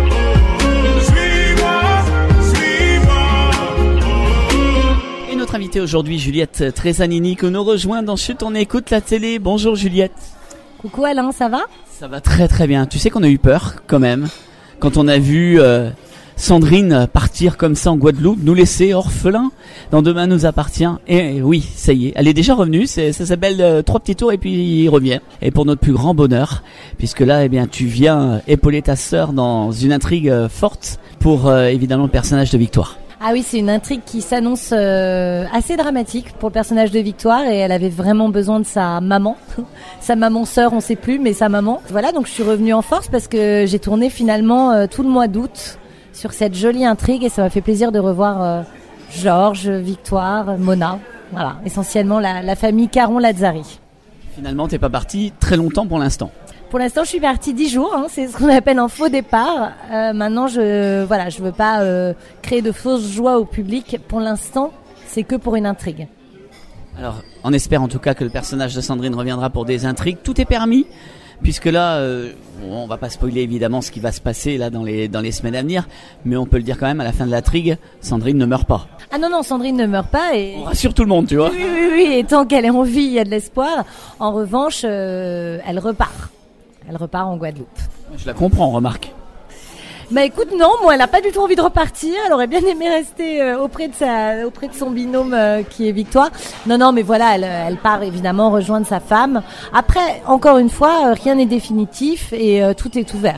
Suis-moi, suis-moi. Et notre invitée aujourd'hui, Juliette Tresanini, que nous rejoint dans Chut, on écoute la télé. Bonjour Juliette. Coucou Alain, ça va? Ça va très très bien. Tu sais qu'on a eu peur quand même quand on a vu Sandrine partir comme ça en Guadeloupe, nous laisser orphelins dans Demain nous appartient. Et oui, ça y est, elle est déjà revenue. Ça s'appelle 3 petits tours et puis il revient. Et pour notre plus grand bonheur, puisque là, eh bien, tu viens épauler ta sœur dans une intrigue forte pour évidemment le personnage de Victoire. Ah oui, c'est une intrigue qui s'annonce assez dramatique pour le personnage de Victoire et elle avait vraiment besoin de sa maman. Sa maman-sœur, on sait plus, mais sa maman. Voilà, donc je suis revenue en force parce que j'ai tourné finalement tout le mois d'août sur cette jolie intrigue et ça m'a fait plaisir de revoir Georges, Victoire, Mona. Voilà, essentiellement la famille Caron-Lazzari. Finalement, t'es pas partie très longtemps pour l'instant. Pour l'instant, je suis partie 10 jours. Hein, c'est ce qu'on appelle un faux départ. Maintenant, je veux pas créer de fausses joies au public. Pour l'instant, c'est que pour une intrigue. Alors, on espère en tout cas que le personnage de Sandrine reviendra pour des intrigues. Tout est permis, puisque là, on va pas spoiler évidemment ce qui va se passer là dans les semaines à venir, mais on peut le dire quand même, à la fin de l'intrigue, Sandrine ne meurt pas. Ah non, Sandrine ne meurt pas. Et... on rassure tout le monde, tu vois. Oui, et tant qu'elle est en vie, il y a de l'espoir. En revanche, elle repart. Elle repart en Guadeloupe. Je la comprends, remarque. Bah écoute, non, moi elle a pas du tout envie de repartir. Elle aurait bien aimé rester auprès de son binôme qui est Victoire. Non, mais voilà, elle part évidemment rejoindre sa femme. Après, encore une fois, rien n'est définitif et tout est ouvert.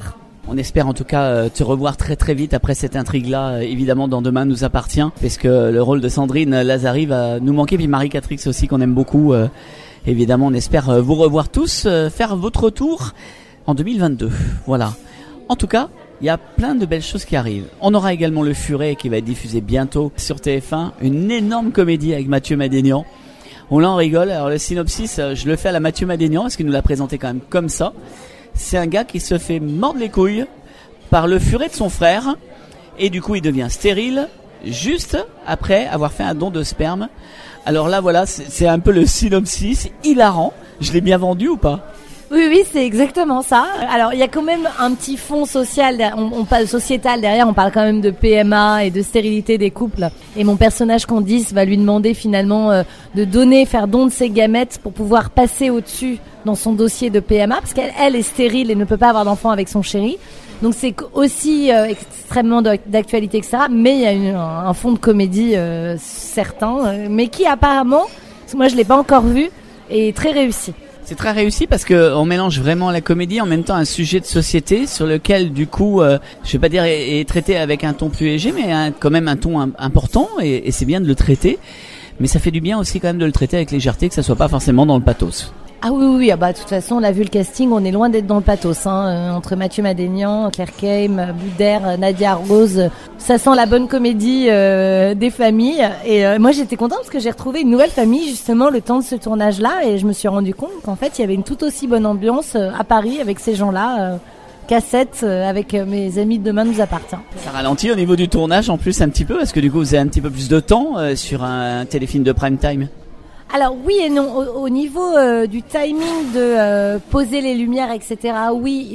On espère en tout cas te revoir très très vite après cette intrigue-là, évidemment dans Demain nous appartient, parce que le rôle de Sandrine Lazari va nous manquer, puis Marie-Catrix aussi qu'on aime beaucoup. Évidemment, on espère vous revoir tous, faire votre retour en 2022. Voilà. En tout cas, il y a plein de belles choses qui arrivent. On aura également Le Furet qui va être diffusé bientôt sur TF1, une énorme comédie avec Mathieu Madénian. On l'en rigole. Alors le synopsis, je le fais à la Mathieu Madénian parce qu'il nous l'a présenté quand même comme ça. C'est un gars qui se fait mordre les couilles par le furet de son frère et du coup il devient stérile juste après avoir fait un don de sperme. Alors là voilà, c'est un peu le synopsis, hilarant. Je l'ai bien vendu ou pas ? Oui, c'est exactement ça. Alors, il y a quand même un petit fond social, on parle sociétal derrière, on parle quand même de PMA et de stérilité des couples. Et mon personnage Candice va lui demander finalement de faire don de ses gamètes pour pouvoir passer au-dessus dans son dossier de PMA, parce qu'elle est stérile et ne peut pas avoir d'enfant avec son chéri. Donc c'est aussi extrêmement d'actualité, etc. Mais il y a un fond de comédie certain, mais qui apparemment, moi je l'ai pas encore vu, est très réussi. C'est très réussi parce que on mélange vraiment la comédie en même temps un sujet de société sur lequel du coup, je vais pas dire est traité avec un ton plus léger, mais quand même un ton important et c'est bien de le traiter. Mais ça fait du bien aussi quand même de le traiter avec légèreté, que ça soit pas forcément dans le pathos. Ah oui, de toute façon, on a vu le casting, on est loin d'être dans le pathos, entre Mathieu Madénian, Claire Kame, Boudère, Nadia Rose, ça sent la bonne comédie des familles. Et moi, j'étais contente parce que j'ai retrouvé une nouvelle famille justement le temps de ce tournage-là, et je me suis rendu compte qu'en fait, il y avait une toute aussi bonne ambiance à Paris avec ces gens-là. Cassette avec mes amis de Demain nous appartient. Ça ralentit au niveau du tournage en plus un petit peu, parce que du coup, vous avez un petit peu plus de temps sur un téléfilm de prime time. Alors oui et non, au niveau du timing de poser les lumières, etc. Oui,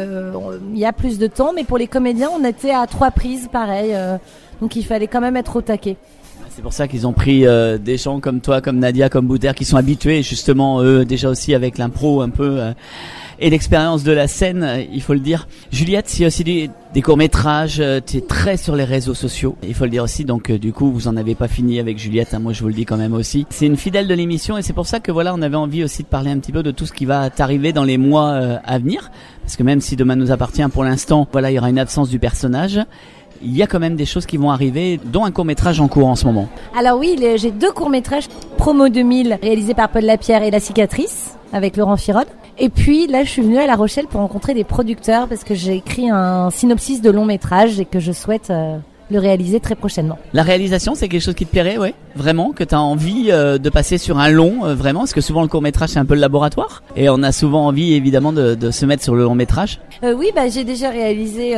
il y a plus de temps, mais pour les comédiens, on était à 3 prises, pareil. Donc il fallait quand même être au taquet. C'est pour ça qu'ils ont pris des gens comme toi, comme Nadia, comme Boudère, qui sont habitués justement eux déjà aussi avec l'impro un peu et l'expérience de la scène, il faut le dire. Juliette, il y a aussi des courts-métrages, tu es très sur les réseaux sociaux, il faut le dire aussi, donc du coup vous en avez pas fini avec Juliette, moi je vous le dis quand même aussi. C'est une fidèle de l'émission et c'est pour ça que voilà, on avait envie aussi de parler un petit peu de tout ce qui va t'arriver dans les mois à venir, parce que même si Demain nous appartient pour l'instant, voilà, il y aura une absence du personnage. Il y a quand même des choses qui vont arriver, dont un court-métrage en cours en ce moment. Alors oui, j'ai 2 courts-métrages, Promo 2000, réalisés par Paul Lapierre, et La Cicatrice, avec Laurent Firode. Et puis là, je suis venue à La Rochelle pour rencontrer des producteurs, parce que j'ai écrit un synopsis de long-métrage et que je souhaite le réaliser très prochainement. La réalisation, c'est quelque chose qui te plairait, ouais, vraiment, que tu as envie de passer sur un long, vraiment, parce que souvent le court-métrage c'est un peu le laboratoire, et on a souvent envie évidemment de se mettre sur le long-métrage. Oui, j'ai déjà réalisé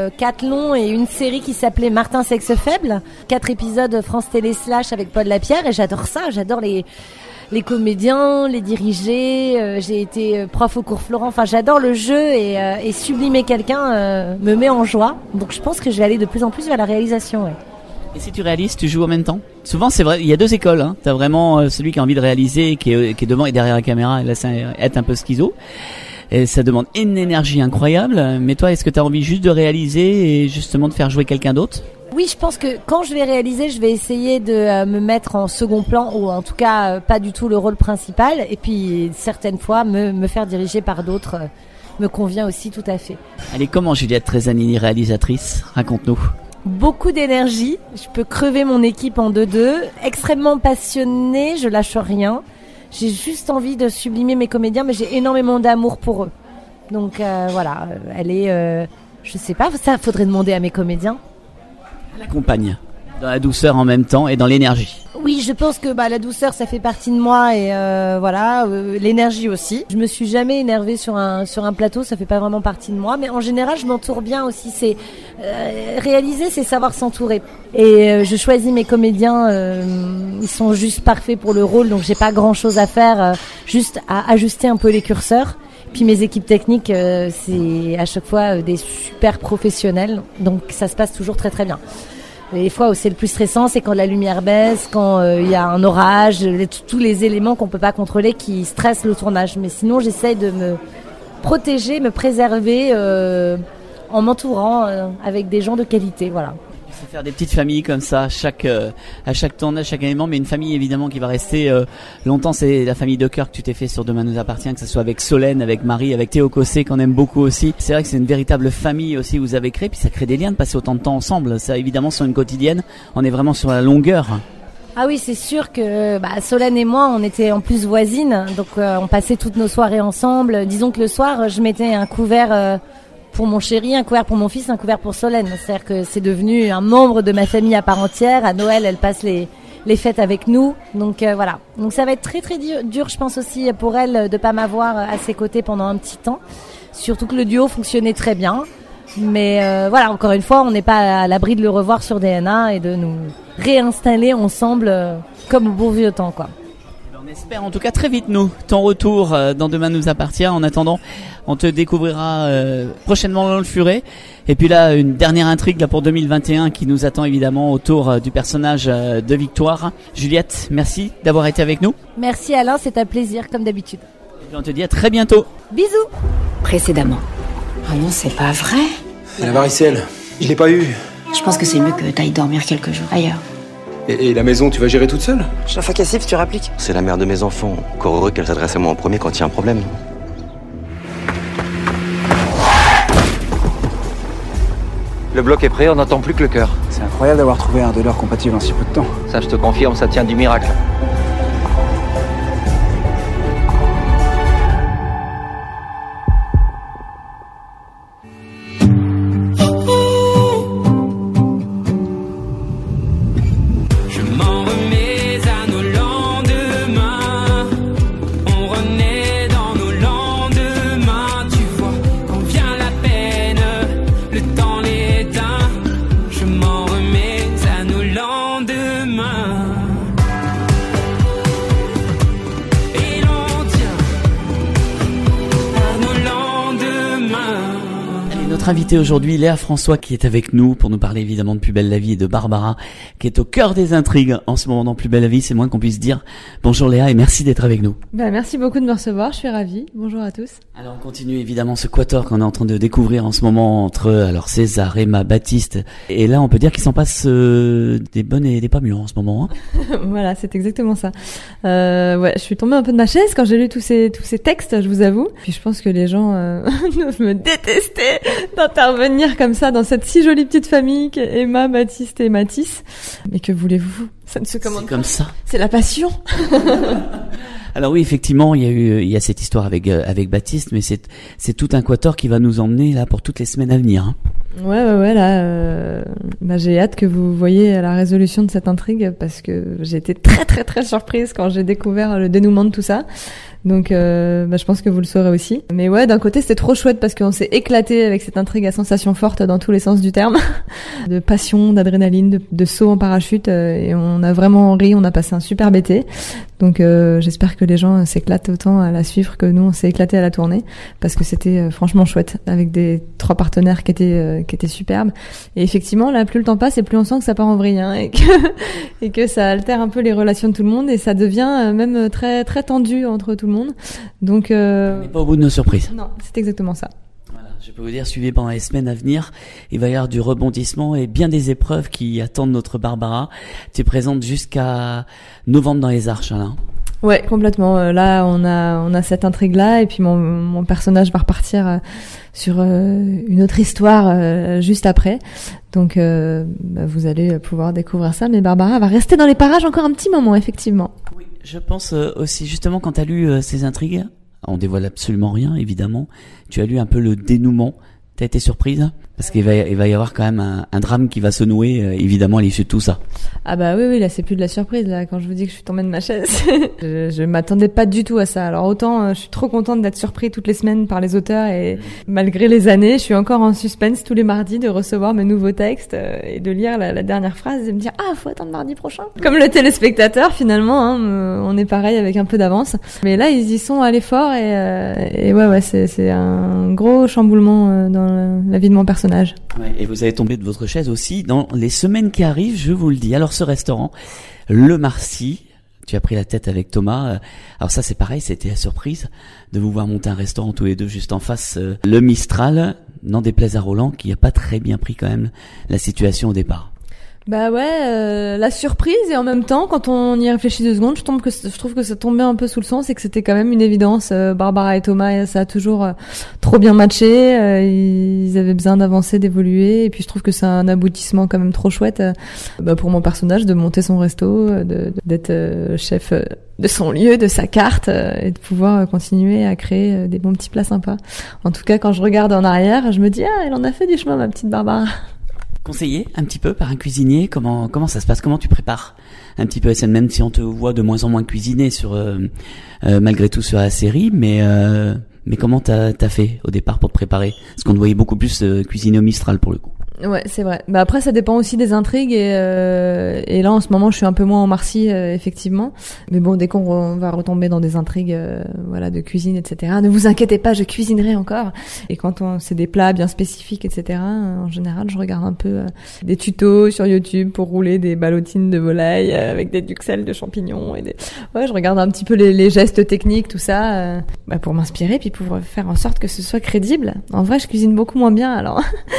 4 longs et une série qui s'appelait Martin Sexe Faible, 4 épisodes France Télé Slash avec Paul Lapierre, et j'adore ça, j'adore les comédiens, les diriger, j'ai été prof au cours Florent, enfin j'adore le jeu et sublimer quelqu'un me met en joie, donc je pense que je vais aller de plus en plus vers la réalisation. Ouais. Et si tu réalises, tu joues en même temps ? Souvent c'est vrai, il y a 2 écoles, hein. T'as vraiment celui qui a envie de réaliser, qui est devant et derrière la caméra, et là c'est être un peu schizo. Et ça demande une énergie incroyable, mais toi est-ce que t'as envie juste de réaliser et justement de faire jouer quelqu'un d'autre ? Oui, je pense que quand je vais réaliser, je vais essayer de me mettre en second plan, ou en tout cas pas du tout le rôle principal, et puis certaines fois me faire diriger par d'autres me convient aussi tout à fait. Allez, comment Juliette Tresanini, réalisatrice ? Raconte-nous. Beaucoup d'énergie, je peux crever mon équipe en 2-2, extrêmement passionnée, je lâche rien. J'ai juste envie de sublimer mes comédiens, mais j'ai énormément d'amour pour eux. Donc voilà, elle est, je sais pas, ça faudrait demander à mes comédiens. Elle accompagne dans la douceur en même temps et dans l'énergie. Oui, je pense que la douceur ça fait partie de moi et voilà, l'énergie aussi. Je me suis jamais énervée sur un plateau, ça fait pas vraiment partie de moi, mais en général je m'entoure bien aussi. C'est réaliser, c'est savoir s'entourer. Et je choisis mes comédiens, ils sont juste parfaits pour le rôle, donc j'ai pas grand chose à faire, juste à ajuster un peu les curseurs. Puis mes équipes techniques, c'est à chaque fois des super professionnels, donc ça se passe toujours très très bien. Les fois où c'est le plus stressant, c'est quand la lumière baisse, quand il y a un orage, tous les éléments qu'on peut pas contrôler qui stressent le tournage. Mais sinon, j'essaye de me protéger, me préserver en m'entourant avec des gens de qualité, voilà. faut faire des petites familles comme ça à chaque tournage, chaque élément, mais une famille évidemment qui va rester longtemps. C'est la famille de cœur que tu t'es fait sur Demain nous appartient, que ce soit avec Solène, avec Marie, avec Théo Cossé qu'on aime beaucoup aussi. C'est vrai que c'est une véritable famille aussi que vous avez créée, puis ça crée des liens de passer autant de temps ensemble. Ça évidemment sur une quotidienne, on est vraiment sur la longueur. Ah oui, c'est sûr que Solène et moi, on était en plus voisines, donc on passait toutes nos soirées ensemble. Disons que le soir, je mettais un couvert pour mon chéri, un couvert pour mon fils, un couvert pour Solène. C'est-à-dire que c'est devenu un membre de ma famille à part entière. À Noël, elle passe les fêtes avec nous. Donc voilà. Donc ça va être très très dur, je pense aussi pour elle de pas m'avoir à ses côtés pendant un petit temps. Surtout que le duo fonctionnait très bien. Mais voilà, encore une fois, on n'est pas à l'abri de le revoir sur DNA et de nous réinstaller ensemble comme au bon vieux temps, quoi. On espère en tout cas très vite, nous, ton retour dans Demain nous appartient. En attendant, on te découvrira prochainement dans le Furet. Et puis là, une dernière intrigue là pour 2021 qui nous attend évidemment autour du personnage de Victoire. Juliette, merci d'avoir été avec nous. Merci Alain, c'est un plaisir comme d'habitude. Et puis on te dit à très bientôt. Bisous. Précédemment. Ah non, c'est pas vrai. La varicelle, je l'ai pas eu. Je pense que c'est mieux que t'ailles dormir quelques jours ailleurs. Et la maison, tu vas gérer toute seule? Chaque fois Cassif, tu rappliques. C'est la mère de mes enfants. Encore heureux qu'elle s'adresse à moi en premier quand il y a un problème. Le bloc est prêt, on n'entend plus que le cœur. C'est incroyable d'avoir trouvé un donneur compatible en si peu de temps. Ça, je te confirme, ça tient du miracle. Notre invité aujourd'hui, Léa François, qui est avec nous pour nous parler évidemment de Plus belle la vie et de Barbara, qui est au cœur des intrigues en ce moment dans Plus belle la vie. C'est moins qu'on puisse dire. Bonjour Léa et merci d'être avec nous. Merci beaucoup de me recevoir, je suis ravie. Bonjour à tous. Alors on continue évidemment ce quatuor qu'on est en train de découvrir en ce moment entre César, Emma, Baptiste. Et là on peut dire qu'il s'en passe des bonnes et des pas mûres en ce moment. Hein. Voilà, c'est exactement ça. Je suis tombée un peu de ma chaise quand j'ai lu tous ces textes, je vous avoue. Puis je pense que les gens doivent me détester d'intervenir comme ça dans cette si jolie petite famille qu'est Emma, Baptiste et Mathis. Mais que voulez-vous? Ça ne se commande pas. C'est comme ça. C'est la passion. Alors oui, effectivement, il y a cette histoire avec Baptiste, mais c'est tout un quatuor qui va nous emmener là pour toutes les semaines à venir. Hein. Ouais, là, j'ai hâte que vous voyez la résolution de cette intrigue parce que j'ai été très très très surprise quand j'ai découvert le dénouement de tout ça. Donc, je pense que vous le saurez aussi. Mais ouais, d'un côté, c'était trop chouette parce qu'on s'est éclaté avec cette intrigue à sensations fortes dans tous les sens du terme. De passion, d'adrénaline, de saut en parachute. Et on a vraiment ri, on a passé un super été. Donc, j'espère que les gens s'éclatent autant à la suivre que nous, on s'est éclaté à la tournée. Parce que c'était franchement chouette avec des 3 partenaires qui étaient superbes. Et effectivement, là, plus le temps passe et plus on sent que ça part en vrille, hein, et que ça altère un peu les relations de tout le monde et ça devient même très, très tendu entre tout le monde. Donc, on n'est pas au bout de nos surprises. Non, c'est exactement ça. Voilà, je peux vous dire, suivez pendant les semaines à venir, il va y avoir du rebondissement et bien des épreuves qui attendent notre Barbara. Tu es présente jusqu'à novembre dans les Arches, Alain. Ouais, complètement. Là, on a cette intrigue-là, et puis mon personnage va repartir sur une autre histoire juste après. Donc, vous allez pouvoir découvrir ça. Mais Barbara va rester dans les parages encore un petit moment, effectivement. Oui, je pense aussi, justement, quand tu as lu ces intrigues, on dévoile absolument rien, évidemment. Tu as lu un peu le dénouement. T'as été surprise? Parce qu'il va y avoir quand même un drame qui va se nouer, évidemment, à l'issue de tout ça. Ah bah oui, là, c'est plus de la surprise, là, quand je vous dis que je suis tombée de ma chaise. je m'attendais pas du tout à ça. Alors autant, je suis trop contente d'être surprise toutes les semaines par les auteurs, et malgré les années, je suis encore en suspense tous les mardis de recevoir mes nouveaux textes, et de lire la dernière phrase et me dire, faut attendre mardi prochain. Comme le téléspectateur, finalement, hein, on est pareil avec un peu d'avance. Mais là, ils y sont allés fort, et ouais, c'est un gros chamboulement dans la vie de mon personnage. Ouais, et vous allez tomber de votre chaise aussi dans les semaines qui arrivent, je vous le dis. Alors ce restaurant, Le Marcy, tu as pris la tête avec Thomas. Alors ça c'est pareil, c'était la surprise de vous voir monter un restaurant tous les deux juste en face. Le Mistral, n'en déplaise à Roland, qui a pas très bien pris quand même la situation au départ. Bah ouais, la surprise et en même temps, quand on y réfléchit 2 secondes, je trouve que ça tombait un peu sous le sens et que c'était quand même une évidence. Barbara et Thomas, ça a toujours trop bien matché. Ils avaient besoin d'avancer, d'évoluer, et puis je trouve que c'est un aboutissement quand même trop chouette pour mon personnage de monter son resto, d'être chef de son lieu, de sa carte, et de pouvoir continuer à créer des bons petits plats sympas. En tout cas, quand je regarde en arrière, je me dis elle en a fait du chemin, ma petite Barbara. Conseillé un petit peu par un cuisinier, comment ça se passe, comment tu prépares un petit peu la scène, même si on te voit de moins en moins cuisiner sur malgré tout sur la série, mais comment t'as fait au départ pour te préparer, parce qu'on te voyait beaucoup plus cuisiner au Mistral pour le coup. Ouais, c'est vrai. Bah après, ça dépend aussi des intrigues et là en ce moment, je suis un peu moins en Marcy effectivement. Mais bon, dès qu'on va retomber dans des intrigues, voilà, de cuisine, etc. Ne vous inquiétez pas, je cuisinerai encore. Et quand c'est des plats bien spécifiques, etc. En général, je regarde un peu des tutos sur YouTube pour rouler des ballotines de volaille avec des duxelles de champignons ouais, je regarde un petit peu les gestes techniques, tout ça, pour m'inspirer puis pour faire en sorte que ce soit crédible. En vrai, je cuisine beaucoup moins bien, alors.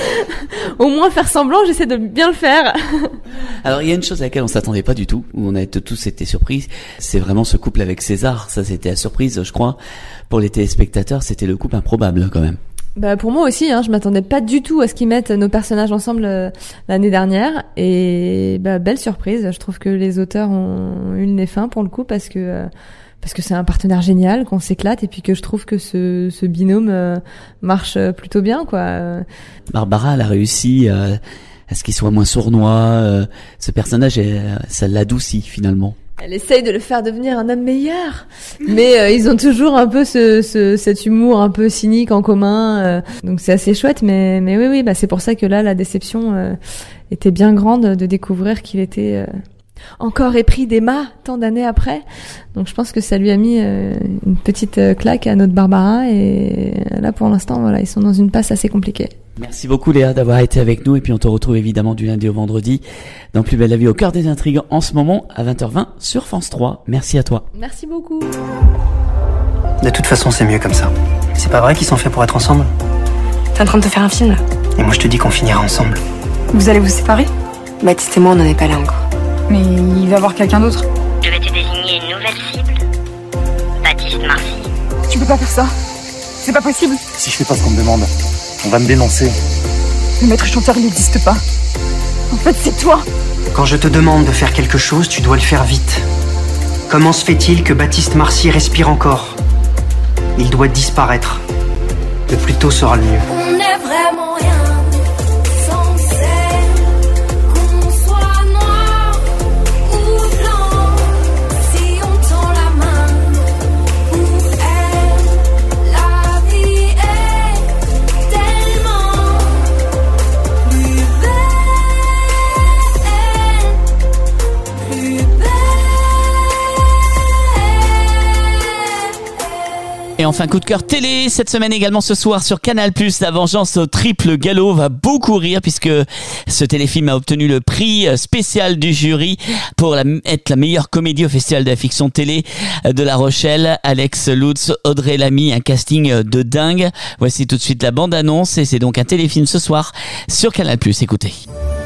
Au moins faire semblant, j'essaie de bien le faire. Alors il y a une chose à laquelle on s'attendait pas du tout, où on a tous été surpris, c'est vraiment ce couple avec César. Ça, c'était la surprise, je crois, pour les téléspectateurs. C'était le couple improbable quand même. Bah pour moi aussi, je m'attendais pas du tout à ce qu'ils mettent nos personnages ensemble l'année dernière, et belle surprise. Je trouve que les auteurs ont eu le nez fin pour le coup, parce que c'est un partenaire génial, qu'on s'éclate, et puis que je trouve que ce binôme marche plutôt bien, quoi. Barbara, elle a réussi à ce qu'il soit moins sournois. Ce personnage, ça l'adoucit finalement. Elle essaye de le faire devenir un homme meilleur, mais ils ont toujours un peu cet humour un peu cynique en commun, donc c'est assez chouette. Mais oui, c'est pour ça que là, la déception était bien grande de découvrir qu'il était encore épris d'Emma tant d'années après. Donc je pense que ça lui a mis une petite claque à notre Barbara, et là pour l'instant voilà, ils sont dans une passe assez compliquée. Merci beaucoup Léa d'avoir été avec nous, et puis on te retrouve évidemment du lundi au vendredi dans Plus belle la vie, au cœur des intrigues, en ce moment à 20h20 sur France 3. Merci à toi. Merci beaucoup. De toute façon, c'est mieux comme ça. C'est pas vrai qu'ils sont faits pour être ensemble? T'es en train de te faire un film là? Et moi je te dis qu'on finira ensemble. Vous allez vous séparer? Baptiste et moi, on n'en est pas là encore. Mais il va voir quelqu'un d'autre. Je vais te désigner une nouvelle cible. Baptiste Marcy. Tu peux pas faire ça. C'est pas possible. Si je fais pas ce qu'on me demande, on va me dénoncer. Le maître chanteur, il n'existe pas. En fait, c'est toi. Quand je te demande de faire quelque chose, tu dois le faire vite. Comment se fait-il que Baptiste Marcy respire encore? Il doit disparaître. Le plus tôt sera le mieux. On est vraiment rien sans celle qu'on soit noir ou blanc. Si on tend la main pour elle, la vie est tellement plus belle, plus belle. Et enfin, coup de cœur télé, cette semaine également ce soir sur Canal+, La vengeance au triple galop va beaucoup rire, puisque ce téléfilm a obtenu le prix spécial du jury pour être la meilleure comédie au Festival de la fiction télé de La Rochelle. Alex Lutz, Audrey Lamy, un casting de dingue. Voici tout de suite la bande-annonce, et c'est donc un téléfilm ce soir sur Canal+. Écoutez.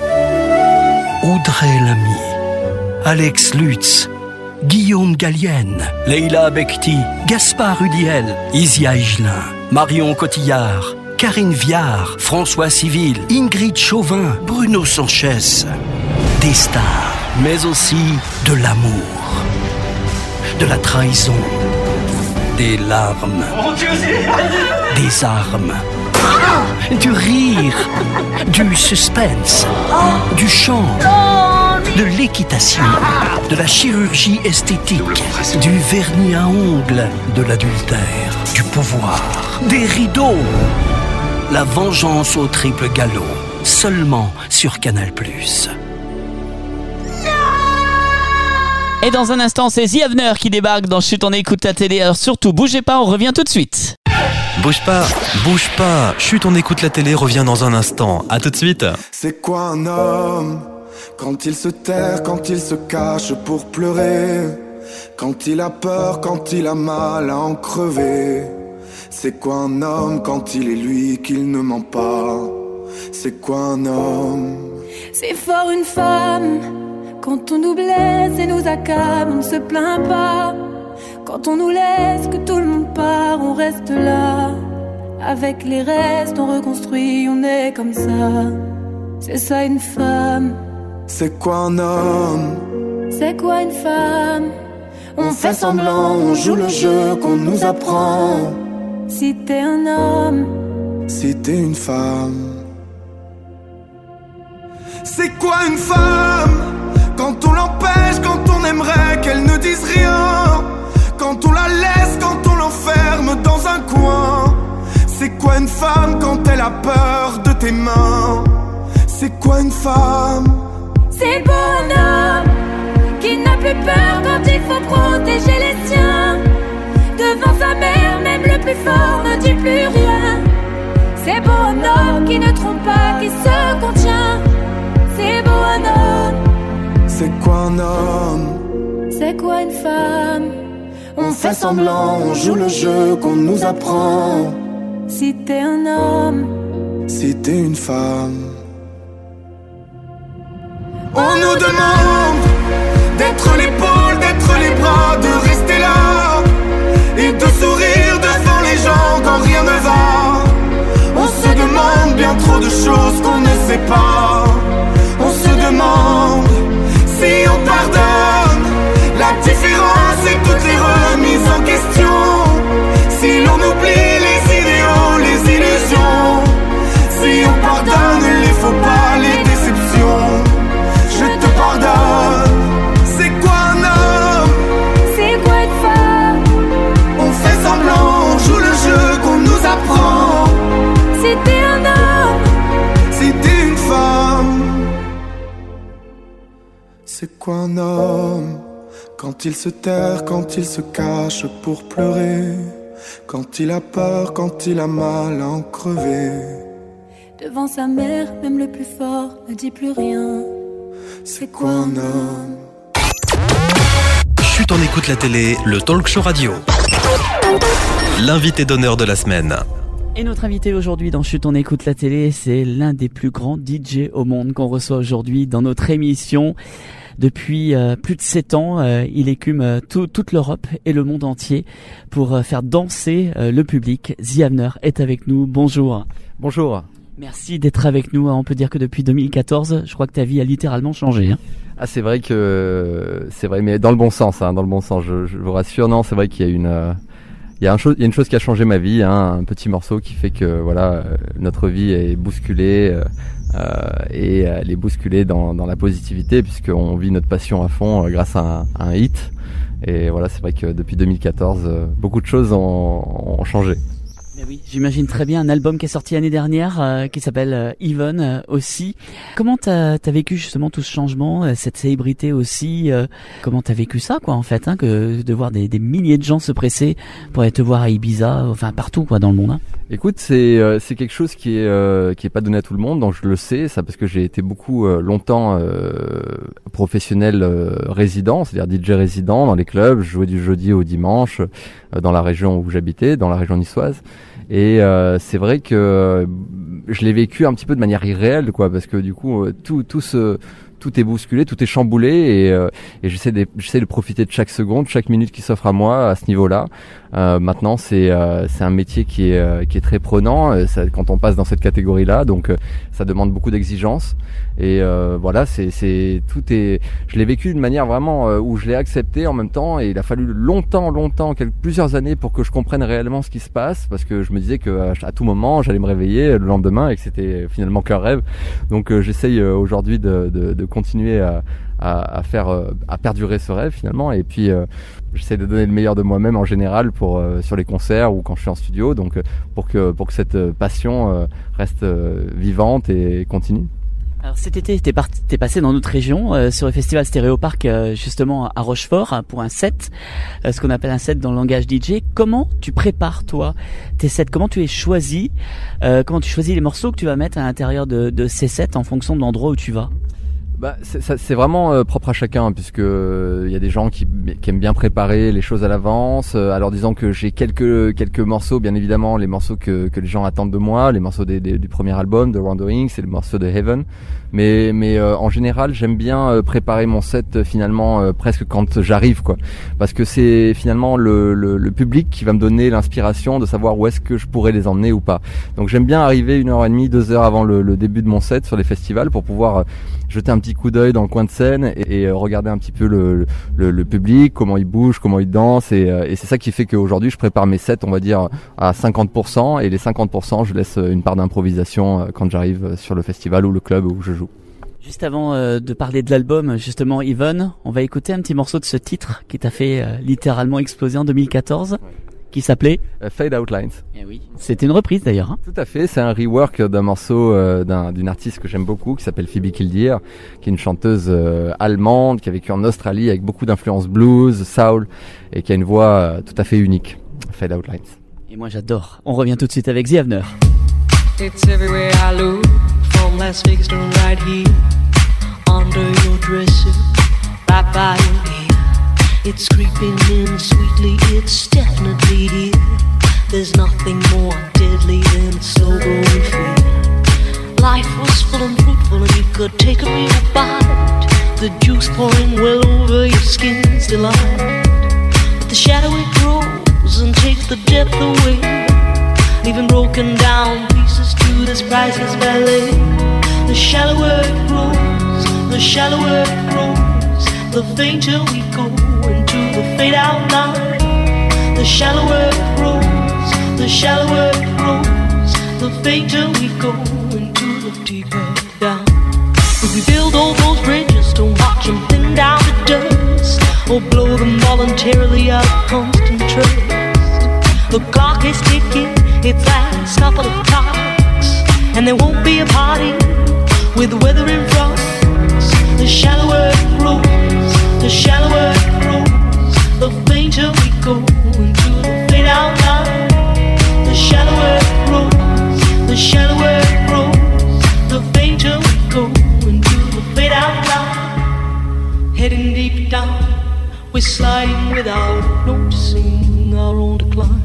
Audrey Lamy, Alex Lutz, Guillaume Gallienne, Leila Bekti, Gaspard Hudiel, Isia Higelin, Marion Cotillard, Karine Viard, François Civil, Ingrid Chauvin, Bruno Sanchez. Des stars, mais aussi de l'amour, de la trahison, des larmes, des armes, du rire, du suspense, du chant, de l'équitation, de la chirurgie esthétique, du vernis à ongles, de l'adultère, du pouvoir, des rideaux. La vengeance au triple galop, seulement sur Canal+. Et dans un instant, c'est The Avener qui débarque dans Chut, on écoute la télé. Alors surtout, bougez pas, on revient tout de suite. Bouge pas, Chut, on écoute la télé, revient dans un instant. À tout de suite. C'est quoi un homme? Quand il se terre, quand il se cache pour pleurer, quand il a peur, quand il a mal à en crever. C'est quoi un homme quand il est lui qu'il ne ment pas? C'est quoi un homme? C'est fort une femme. Quand on nous blesse et nous accable, on ne se plaint pas. Quand on nous laisse, que tout le monde part, on reste là. Avec les restes, on reconstruit, on est comme ça. C'est ça une femme. C'est quoi un homme? C'est quoi une femme? On fait semblant, on joue le jeu qu'on nous apprend. Si t'es un homme, si t'es une femme. C'est quoi une femme? Quand on l'empêche, quand on aimerait qu'elle ne dise rien. Quand on la laisse, quand on l'enferme dans un coin. C'est quoi une femme quand elle a peur de tes mains? C'est quoi une femme? c'est beau un homme qui n'a plus peur quand il faut protéger les siens. Devant sa mère, même le plus fort ne dit plus rien. C'est beau un homme qui ne trompe pas, qui se contient. C'est beau un homme. C'est quoi un homme? C'est quoi une femme? On fait semblant, on joue le jeu qu'on nous apprend. Si t'es un homme, si t'es une femme. On nous demande d'être l'épaule, d'être les bras, de rester là et de sourire devant les gens quand rien ne va. On se demande bien trop de choses qu'on ne sait pas. On se demande si on pardonne la différence et toutes les remises en question. Si l'on oublie les idéaux, les illusions. Si on pardonne les faux pas, les déceptions. Je te pardonne. C'est quoi un homme? c'est quoi une femme? On fait semblant, on joue le jeu qu'on nous apprend. Si t'es un homme, si t'es une femme. C'est quoi un homme? Quand il se terre, quand il se cache pour pleurer. Quand il a peur, quand il a mal à en crever. devant sa mère, même le plus fort ne dit plus rien. C'est quoi un homme? Chut, on écoute la télé, le talk show radio. L'invité d'honneur de la semaine. Et notre invité aujourd'hui dans Chut, on écoute la télé, c'est l'un des plus grands DJ au monde qu'on reçoit aujourd'hui dans notre émission. Depuis plus de 7 ans, il écume toute l'Europe et le monde entier pour faire danser le public. The Havner est avec nous. Bonjour. Bonjour. Merci d'être avec nous. On peut dire que depuis 2014, je crois que ta vie a littéralement changé. Hein. Ah, c'est vrai, mais dans le bon sens, hein, dans le bon sens. Je vous rassure. Non, c'est vrai qu'il y a une chose qui a changé ma vie, hein, un petit morceau qui fait que voilà, notre vie est bousculée et elle est bousculée dans la positivité puisqu'on vit notre passion à fond grâce à un hit. Et voilà, c'est vrai que depuis 2014, beaucoup de choses ont changé. Mais oui, j'imagine très bien un album qui est sorti l'année dernière qui s'appelle Even aussi. Comment t'as vécu justement tout ce changement, cette célébrité aussi comment t'as vécu ça quoi en fait, hein, que de voir des milliers de gens se presser pour aller te voir à Ibiza, enfin partout quoi dans le monde. Hein. Écoute, c'est quelque chose qui est pas donné à tout le monde, donc je le sais ça parce que j'ai été beaucoup longtemps professionnel résident, c'est-à-dire DJ résident dans les clubs, je jouais du jeudi au dimanche dans la région où j'habitais, dans la région niçoise. Et c'est vrai que je l'ai vécu un petit peu de manière irréelle quoi, parce que du coup tout est bousculé, tout est chamboulé et j'essaie de profiter de chaque seconde, chaque minute qui s'offre à moi à ce niveau-là. Maintenant c'est un métier qui est très prenant quand on passe dans cette catégorie-là, donc ça demande beaucoup d'exigences et voilà, je l'ai vécu d'une manière vraiment où je l'ai accepté en même temps et il a fallu longtemps, plusieurs années pour que je comprenne réellement ce qui se passe parce que je me disais que à tout moment j'allais me réveiller le lendemain et que c'était finalement qu'un rêve. Donc j'essaye aujourd'hui de continuer à perdurer ce rêve finalement et puis j'essaie de donner le meilleur de moi-même en général sur les concerts ou quand je suis en studio, donc pour que cette passion reste vivante et continue. Alors cet été, t'es passé dans notre région sur le festival Stéréopark justement à Rochefort pour un set, ce qu'on appelle un set dans le langage DJ. Comment tu prépares toi tes sets? Comment tu les choisis? Comment tu choisis les morceaux que tu vas mettre à l'intérieur de ces sets en fonction de l'endroit où tu vas? C'est vraiment propre à chacun, puisque il y a des gens qui aiment bien préparer les choses à l'avance. Alors disons que j'ai quelques morceaux, bien évidemment, les morceaux que les gens attendent de moi, les morceaux du premier album de Wanderings, c'est le morceau de Heaven. Mais en général, j'aime bien préparer mon set finalement presque quand j'arrive, quoi, parce que c'est finalement le public qui va me donner l'inspiration de savoir où est-ce que je pourrais les emmener ou pas. Donc j'aime bien arriver 1h30, 2 heures avant le début de mon set sur les festivals pour pouvoir jeter un petit coup d'œil dans le coin de scène et regarder un petit peu le public, comment il bouge, comment il danse, et c'est ça qui fait qu'aujourd'hui je prépare mes sets, on va dire, à 50%, et les 50% je laisse une part d'improvisation quand j'arrive sur le festival ou le club où je joue. Juste avant de parler de l'album, justement, Yvonne, on va écouter un petit morceau de ce titre qui t'a fait littéralement exploser en 2014. Qui s'appelait Fade Out Lines. Eh oui. C'était une reprise d'ailleurs. Hein. Tout à fait, c'est un rework d'un morceau d'une artiste que j'aime beaucoup qui s'appelle Phoebe Kildare, qui est une chanteuse allemande qui a vécu en Australie avec beaucoup d'influences blues, soul et qui a une voix tout à fait unique. Fade Out Lines. Et moi j'adore. On revient tout de suite avec The Avener. It's everywhere I look, from Las Vegas to right here, under your dresser, right by your ear. It's creeping in sweetly, it's definitely here. There's nothing more deadly than a slow growing fear. Life was full and fruitful and you could take a real bite. The juice pouring well over your skin's delight. But the shadow it grows and takes the depth away, leaving broken down pieces to this priceless ballet. The shallower it grows, the shallower it grows, the fainter we go into the fade out line. The shallower it grows, the shallower it grows, the fainter we go into the deeper down. If we build all those bridges, don't watch them thin down to dust, or blow them voluntarily out of constant trust. The clock is ticking, its last couple of clocks, and there won't be a party with the weather in front. The shallower it grows, the shallower it grows, the fainter we go into the fade out line. The shallower it grows, the shallower it grows, the fainter we go into the fade out line. Heading deep down, we're sliding without noticing our own decline.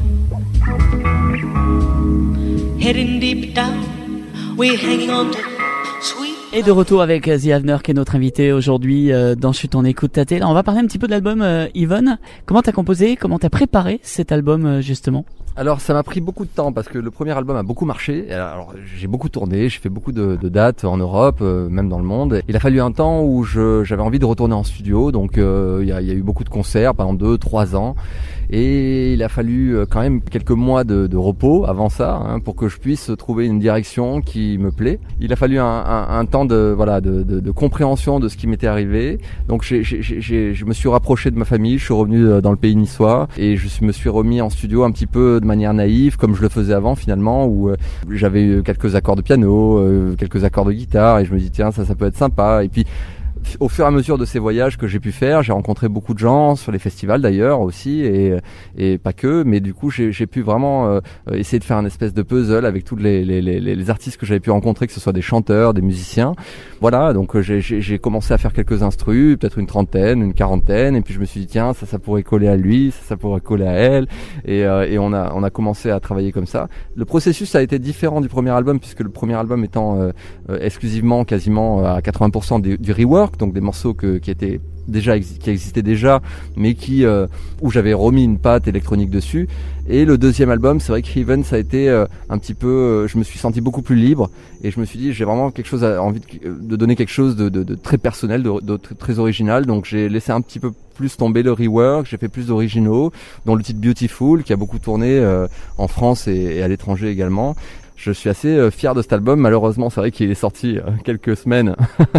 Heading deep down, we're hanging on to sweet. Et de retour avec The Avener qui est notre invité aujourd'hui dans Chut on écoute ta télé. On va parler un petit peu de l'album Yvonne. Comment t'as composé, comment t'as préparé cet album justement? Alors ça m'a pris beaucoup de temps parce que le premier album a beaucoup marché. Alors j'ai beaucoup tourné, j'ai fait beaucoup de dates en Europe, même dans le monde. Il a fallu un temps où j'avais envie de retourner en studio, donc il y a eu beaucoup de concerts pendant 2-3 ans. Et il a fallu quand même quelques mois de repos avant ça, hein, pour que je puisse trouver une direction qui me plaît. Il a fallu un temps de compréhension de ce qui m'était arrivé. Donc je me suis rapproché de ma famille, je suis revenu dans le pays niçois et je me suis remis en studio un petit peu de manière naïve, comme je le faisais avant finalement, où j'avais eu quelques accords de piano, quelques accords de guitare, et je me dis tiens ça peut être sympa. Et puis au fur et à mesure de ces voyages que j'ai pu faire, j'ai rencontré beaucoup de gens sur les festivals d'ailleurs aussi, et pas que, mais du coup j'ai pu vraiment essayer de faire un espèce de puzzle avec tous les artistes que j'avais pu rencontrer, que ce soit des chanteurs, des musiciens. Voilà, donc j'ai commencé à faire quelques instrus, peut-être une trentaine, une quarantaine, et puis je me suis dit tiens ça pourrait coller à lui, ça pourrait coller à elle, et on a commencé à travailler comme ça. Le processus a été différent du premier album, puisque le premier album étant exclusivement quasiment à 80% du rework, donc des morceaux qui existaient déjà, mais où j'avais remis une patte électronique dessus. Et le deuxième album, c'est vrai que Heaven, ça a été un petit peu, je me suis senti beaucoup plus libre, et je me suis dit j'ai vraiment envie de donner quelque chose de très personnel, de très original. Donc j'ai laissé un petit peu plus tomber le rework, j'ai fait plus d'originaux, dont le titre Beautiful qui a beaucoup tourné en France et à l'étranger également. Je suis assez fier de cet album. Malheureusement, c'est vrai qu'il est sorti quelques semaines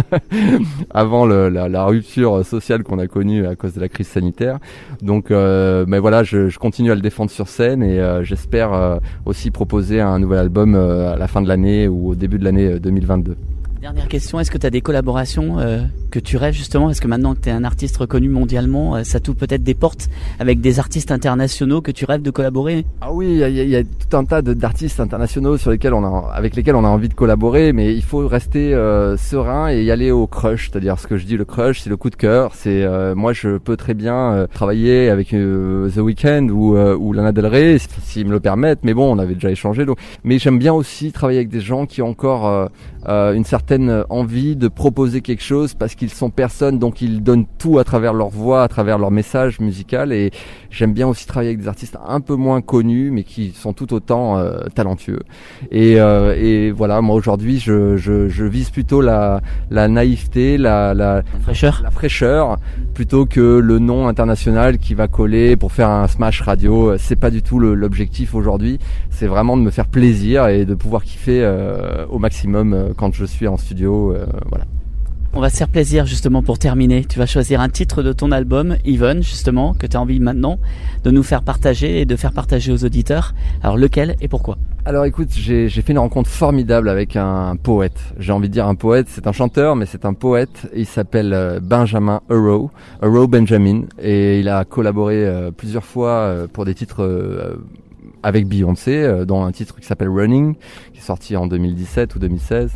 avant la rupture sociale qu'on a connue à cause de la crise sanitaire. Donc, mais voilà, je continue à le défendre sur scène, et j'espère aussi proposer un nouvel album à la fin de l'année ou au début de l'année 2022. Dernière question, est-ce que tu as des collaborations que tu rêves justement, parce que maintenant que tu es un artiste reconnu mondialement, ça t'ouvre peut-être des portes avec des artistes internationaux que tu rêves de collaborer? Ah oui, il y a tout un tas d'artistes internationaux avec lesquels on a envie de collaborer, mais il faut rester serein et y aller au crush, c'est-à-dire ce que je dis, le crush, c'est le coup de cœur. C'est moi, je peux très bien travailler avec The Weeknd ou Lana Del Rey s'ils me le permettent, mais bon, on avait déjà échangé. Donc, mais j'aime bien aussi travailler avec des gens qui ont encore une certaine envie de proposer quelque chose parce qu'ils sont personnes, donc ils donnent tout à travers leur voix, à travers leur message musical. Et j'aime bien aussi travailler avec des artistes un peu moins connus mais qui sont tout autant talentueux. Et voilà, moi aujourd'hui je vise plutôt la naïveté, la fraîcheur plutôt que le nom international qui va coller pour faire un smash radio. C'est pas du tout l'objectif aujourd'hui. C'est vraiment de me faire plaisir et de pouvoir kiffer au maximum quand je suis en studio. Voilà. On va se faire plaisir justement pour terminer. Tu vas choisir un titre de ton album, Even, justement, que tu as envie maintenant de nous faire partager et de faire partager aux auditeurs. Alors lequel et pourquoi? Alors écoute, j'ai fait une rencontre formidable avec un poète. J'ai envie de dire un poète, c'est un chanteur mais c'est un poète. Il s'appelle Benjamin Euro Benjamin, et il a collaboré plusieurs fois pour des titres avec Beyoncé, dont un titre qui s'appelle Running, qui est sorti en 2017 ou 2016.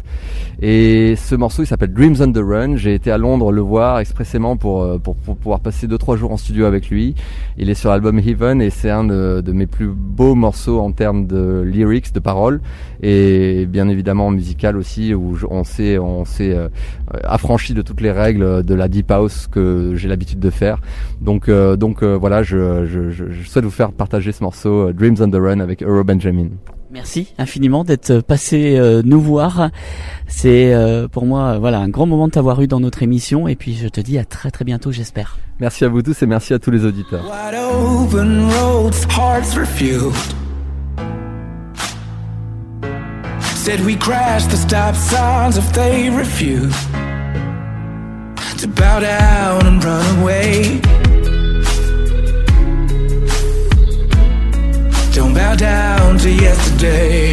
Et ce morceau, il s'appelle Dreams on the Run. J'ai été à Londres le voir expressément pour pouvoir passer 2-3 jours en studio avec lui. Il est sur l'album Heaven et c'est un de mes plus beaux morceaux en termes de lyrics, de paroles, et bien évidemment musical aussi, où on s'est affranchi de toutes les règles de la deep house que j'ai l'habitude de faire. Donc voilà, je souhaite vous faire partager ce morceau Dreams on the Run avec Euro Benjamin. Merci infiniment d'être passé nous voir. C'est pour moi un grand moment de t'avoir eu dans notre émission, et puis je te dis à très très bientôt, j'espère. Merci à vous tous et merci à tous les auditeurs. Wide open roads, hearts refused. Said we crash the stop signs if they refuse to bow down and run away. Don't bow down to yesterday.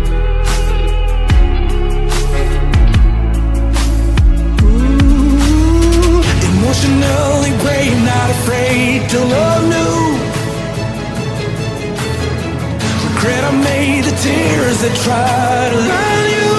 Ooh, emotionally brave, not afraid to love new. Regret I made the tears that try to learn you.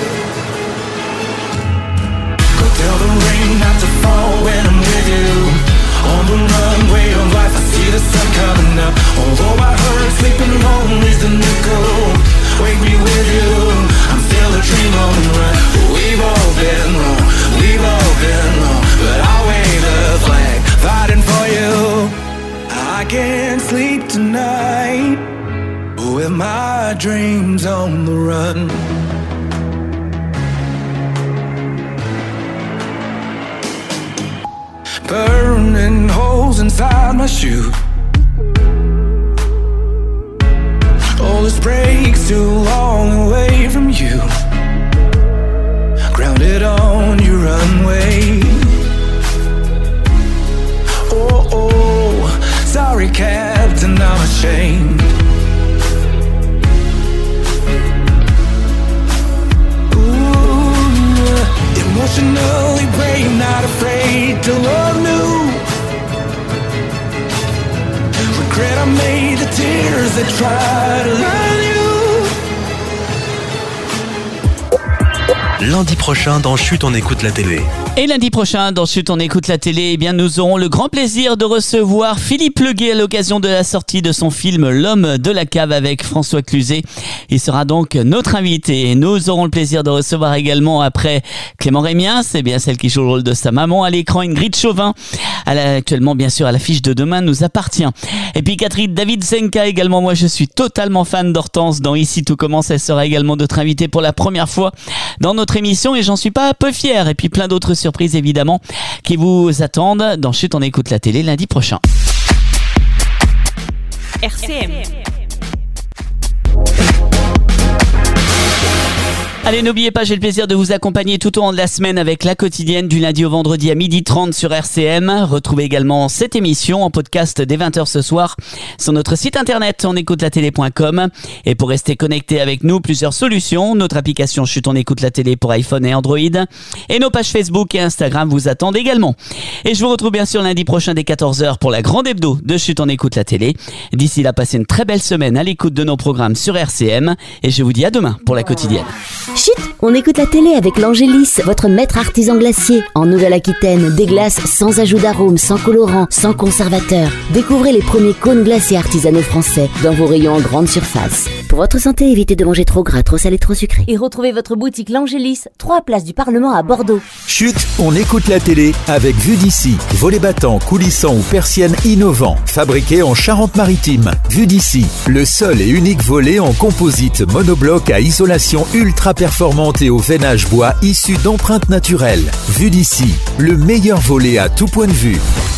Go tell the rain not to fall when I'm with you. On the runway of life, I see the sun coming up. Although I heard sleeping alone is the new goal. Wake me with you, I'm still a dream on the run. We've all been wrong, we've all been wrong, but I'll wave the flag, fighting for you. I can't sleep tonight with my dreams on the run. Burning holes inside my shoe. All this breaks too long away from you. Grounded on your runway. Oh, oh, sorry Captain, I'm ashamed. Emotionally brave, not afraid to love new. Regret I made the tears that try to learn you. Lundi prochain dans Chut, on écoute la télé. Et lundi prochain, dans Chut, on écoute la télé, eh bien, nous aurons le grand plaisir de recevoir Philippe Leguet à l'occasion de la sortie de son film L'Homme de la cave avec François Cluzet. Il sera donc notre invité. Et nous aurons le plaisir de recevoir également après Clément Rémiens, c'est bien celle qui joue le rôle de sa maman à l'écran, Ingrid Chauvin. Elle est actuellement, bien sûr, à l'affiche de Demain nous appartient. Et puis Catherine David-Zenka également. Moi, je suis totalement fan d'Hortense dans Ici tout commence. Elle sera également notre invitée pour la première fois dans notre émission et j'en suis pas peu fier. Et puis plein d'autres surprises évidemment qui vous attendent dans Chut, on écoute la télé lundi prochain. RCM. Allez, n'oubliez pas, j'ai le plaisir de vous accompagner tout au long de la semaine avec la quotidienne du lundi au vendredi à 12h30 sur RCM. Retrouvez également cette émission en podcast dès 20h ce soir sur notre site internet onécoutelatélé.com. Et pour rester connecté avec nous, plusieurs solutions. Notre application Chut on écoute la télé pour iPhone et Android. Et nos pages Facebook et Instagram vous attendent également. Et je vous retrouve bien sûr lundi prochain dès 14h pour la grande hebdo de Chut on écoute la télé. D'ici là, passez une très belle semaine à l'écoute de nos programmes sur RCM. Et je vous dis à demain pour la quotidienne. Chut, on écoute la télé avec l'Angélis, votre maître artisan glacier. En Nouvelle-Aquitaine, des glaces sans ajout d'arôme, sans colorant, sans conservateur. Découvrez les premiers cônes glaciers artisanaux français dans vos rayons en grande surface. Pour votre santé, évitez de manger trop gras, trop salé, trop sucré. Et retrouvez votre boutique l'Angélis, 3 places du Parlement à Bordeaux. Chut, on écoute la télé avec Vue d'ici. Volets battants, coulissants ou persiennes innovants. Fabriqués en Charente-Maritime. Vue d'ici, le seul et unique volet en composite monobloc à isolation ultra performante et au veinage bois issu d'empreintes naturelles. Vue d'ici, le meilleur volet à tout point de vue.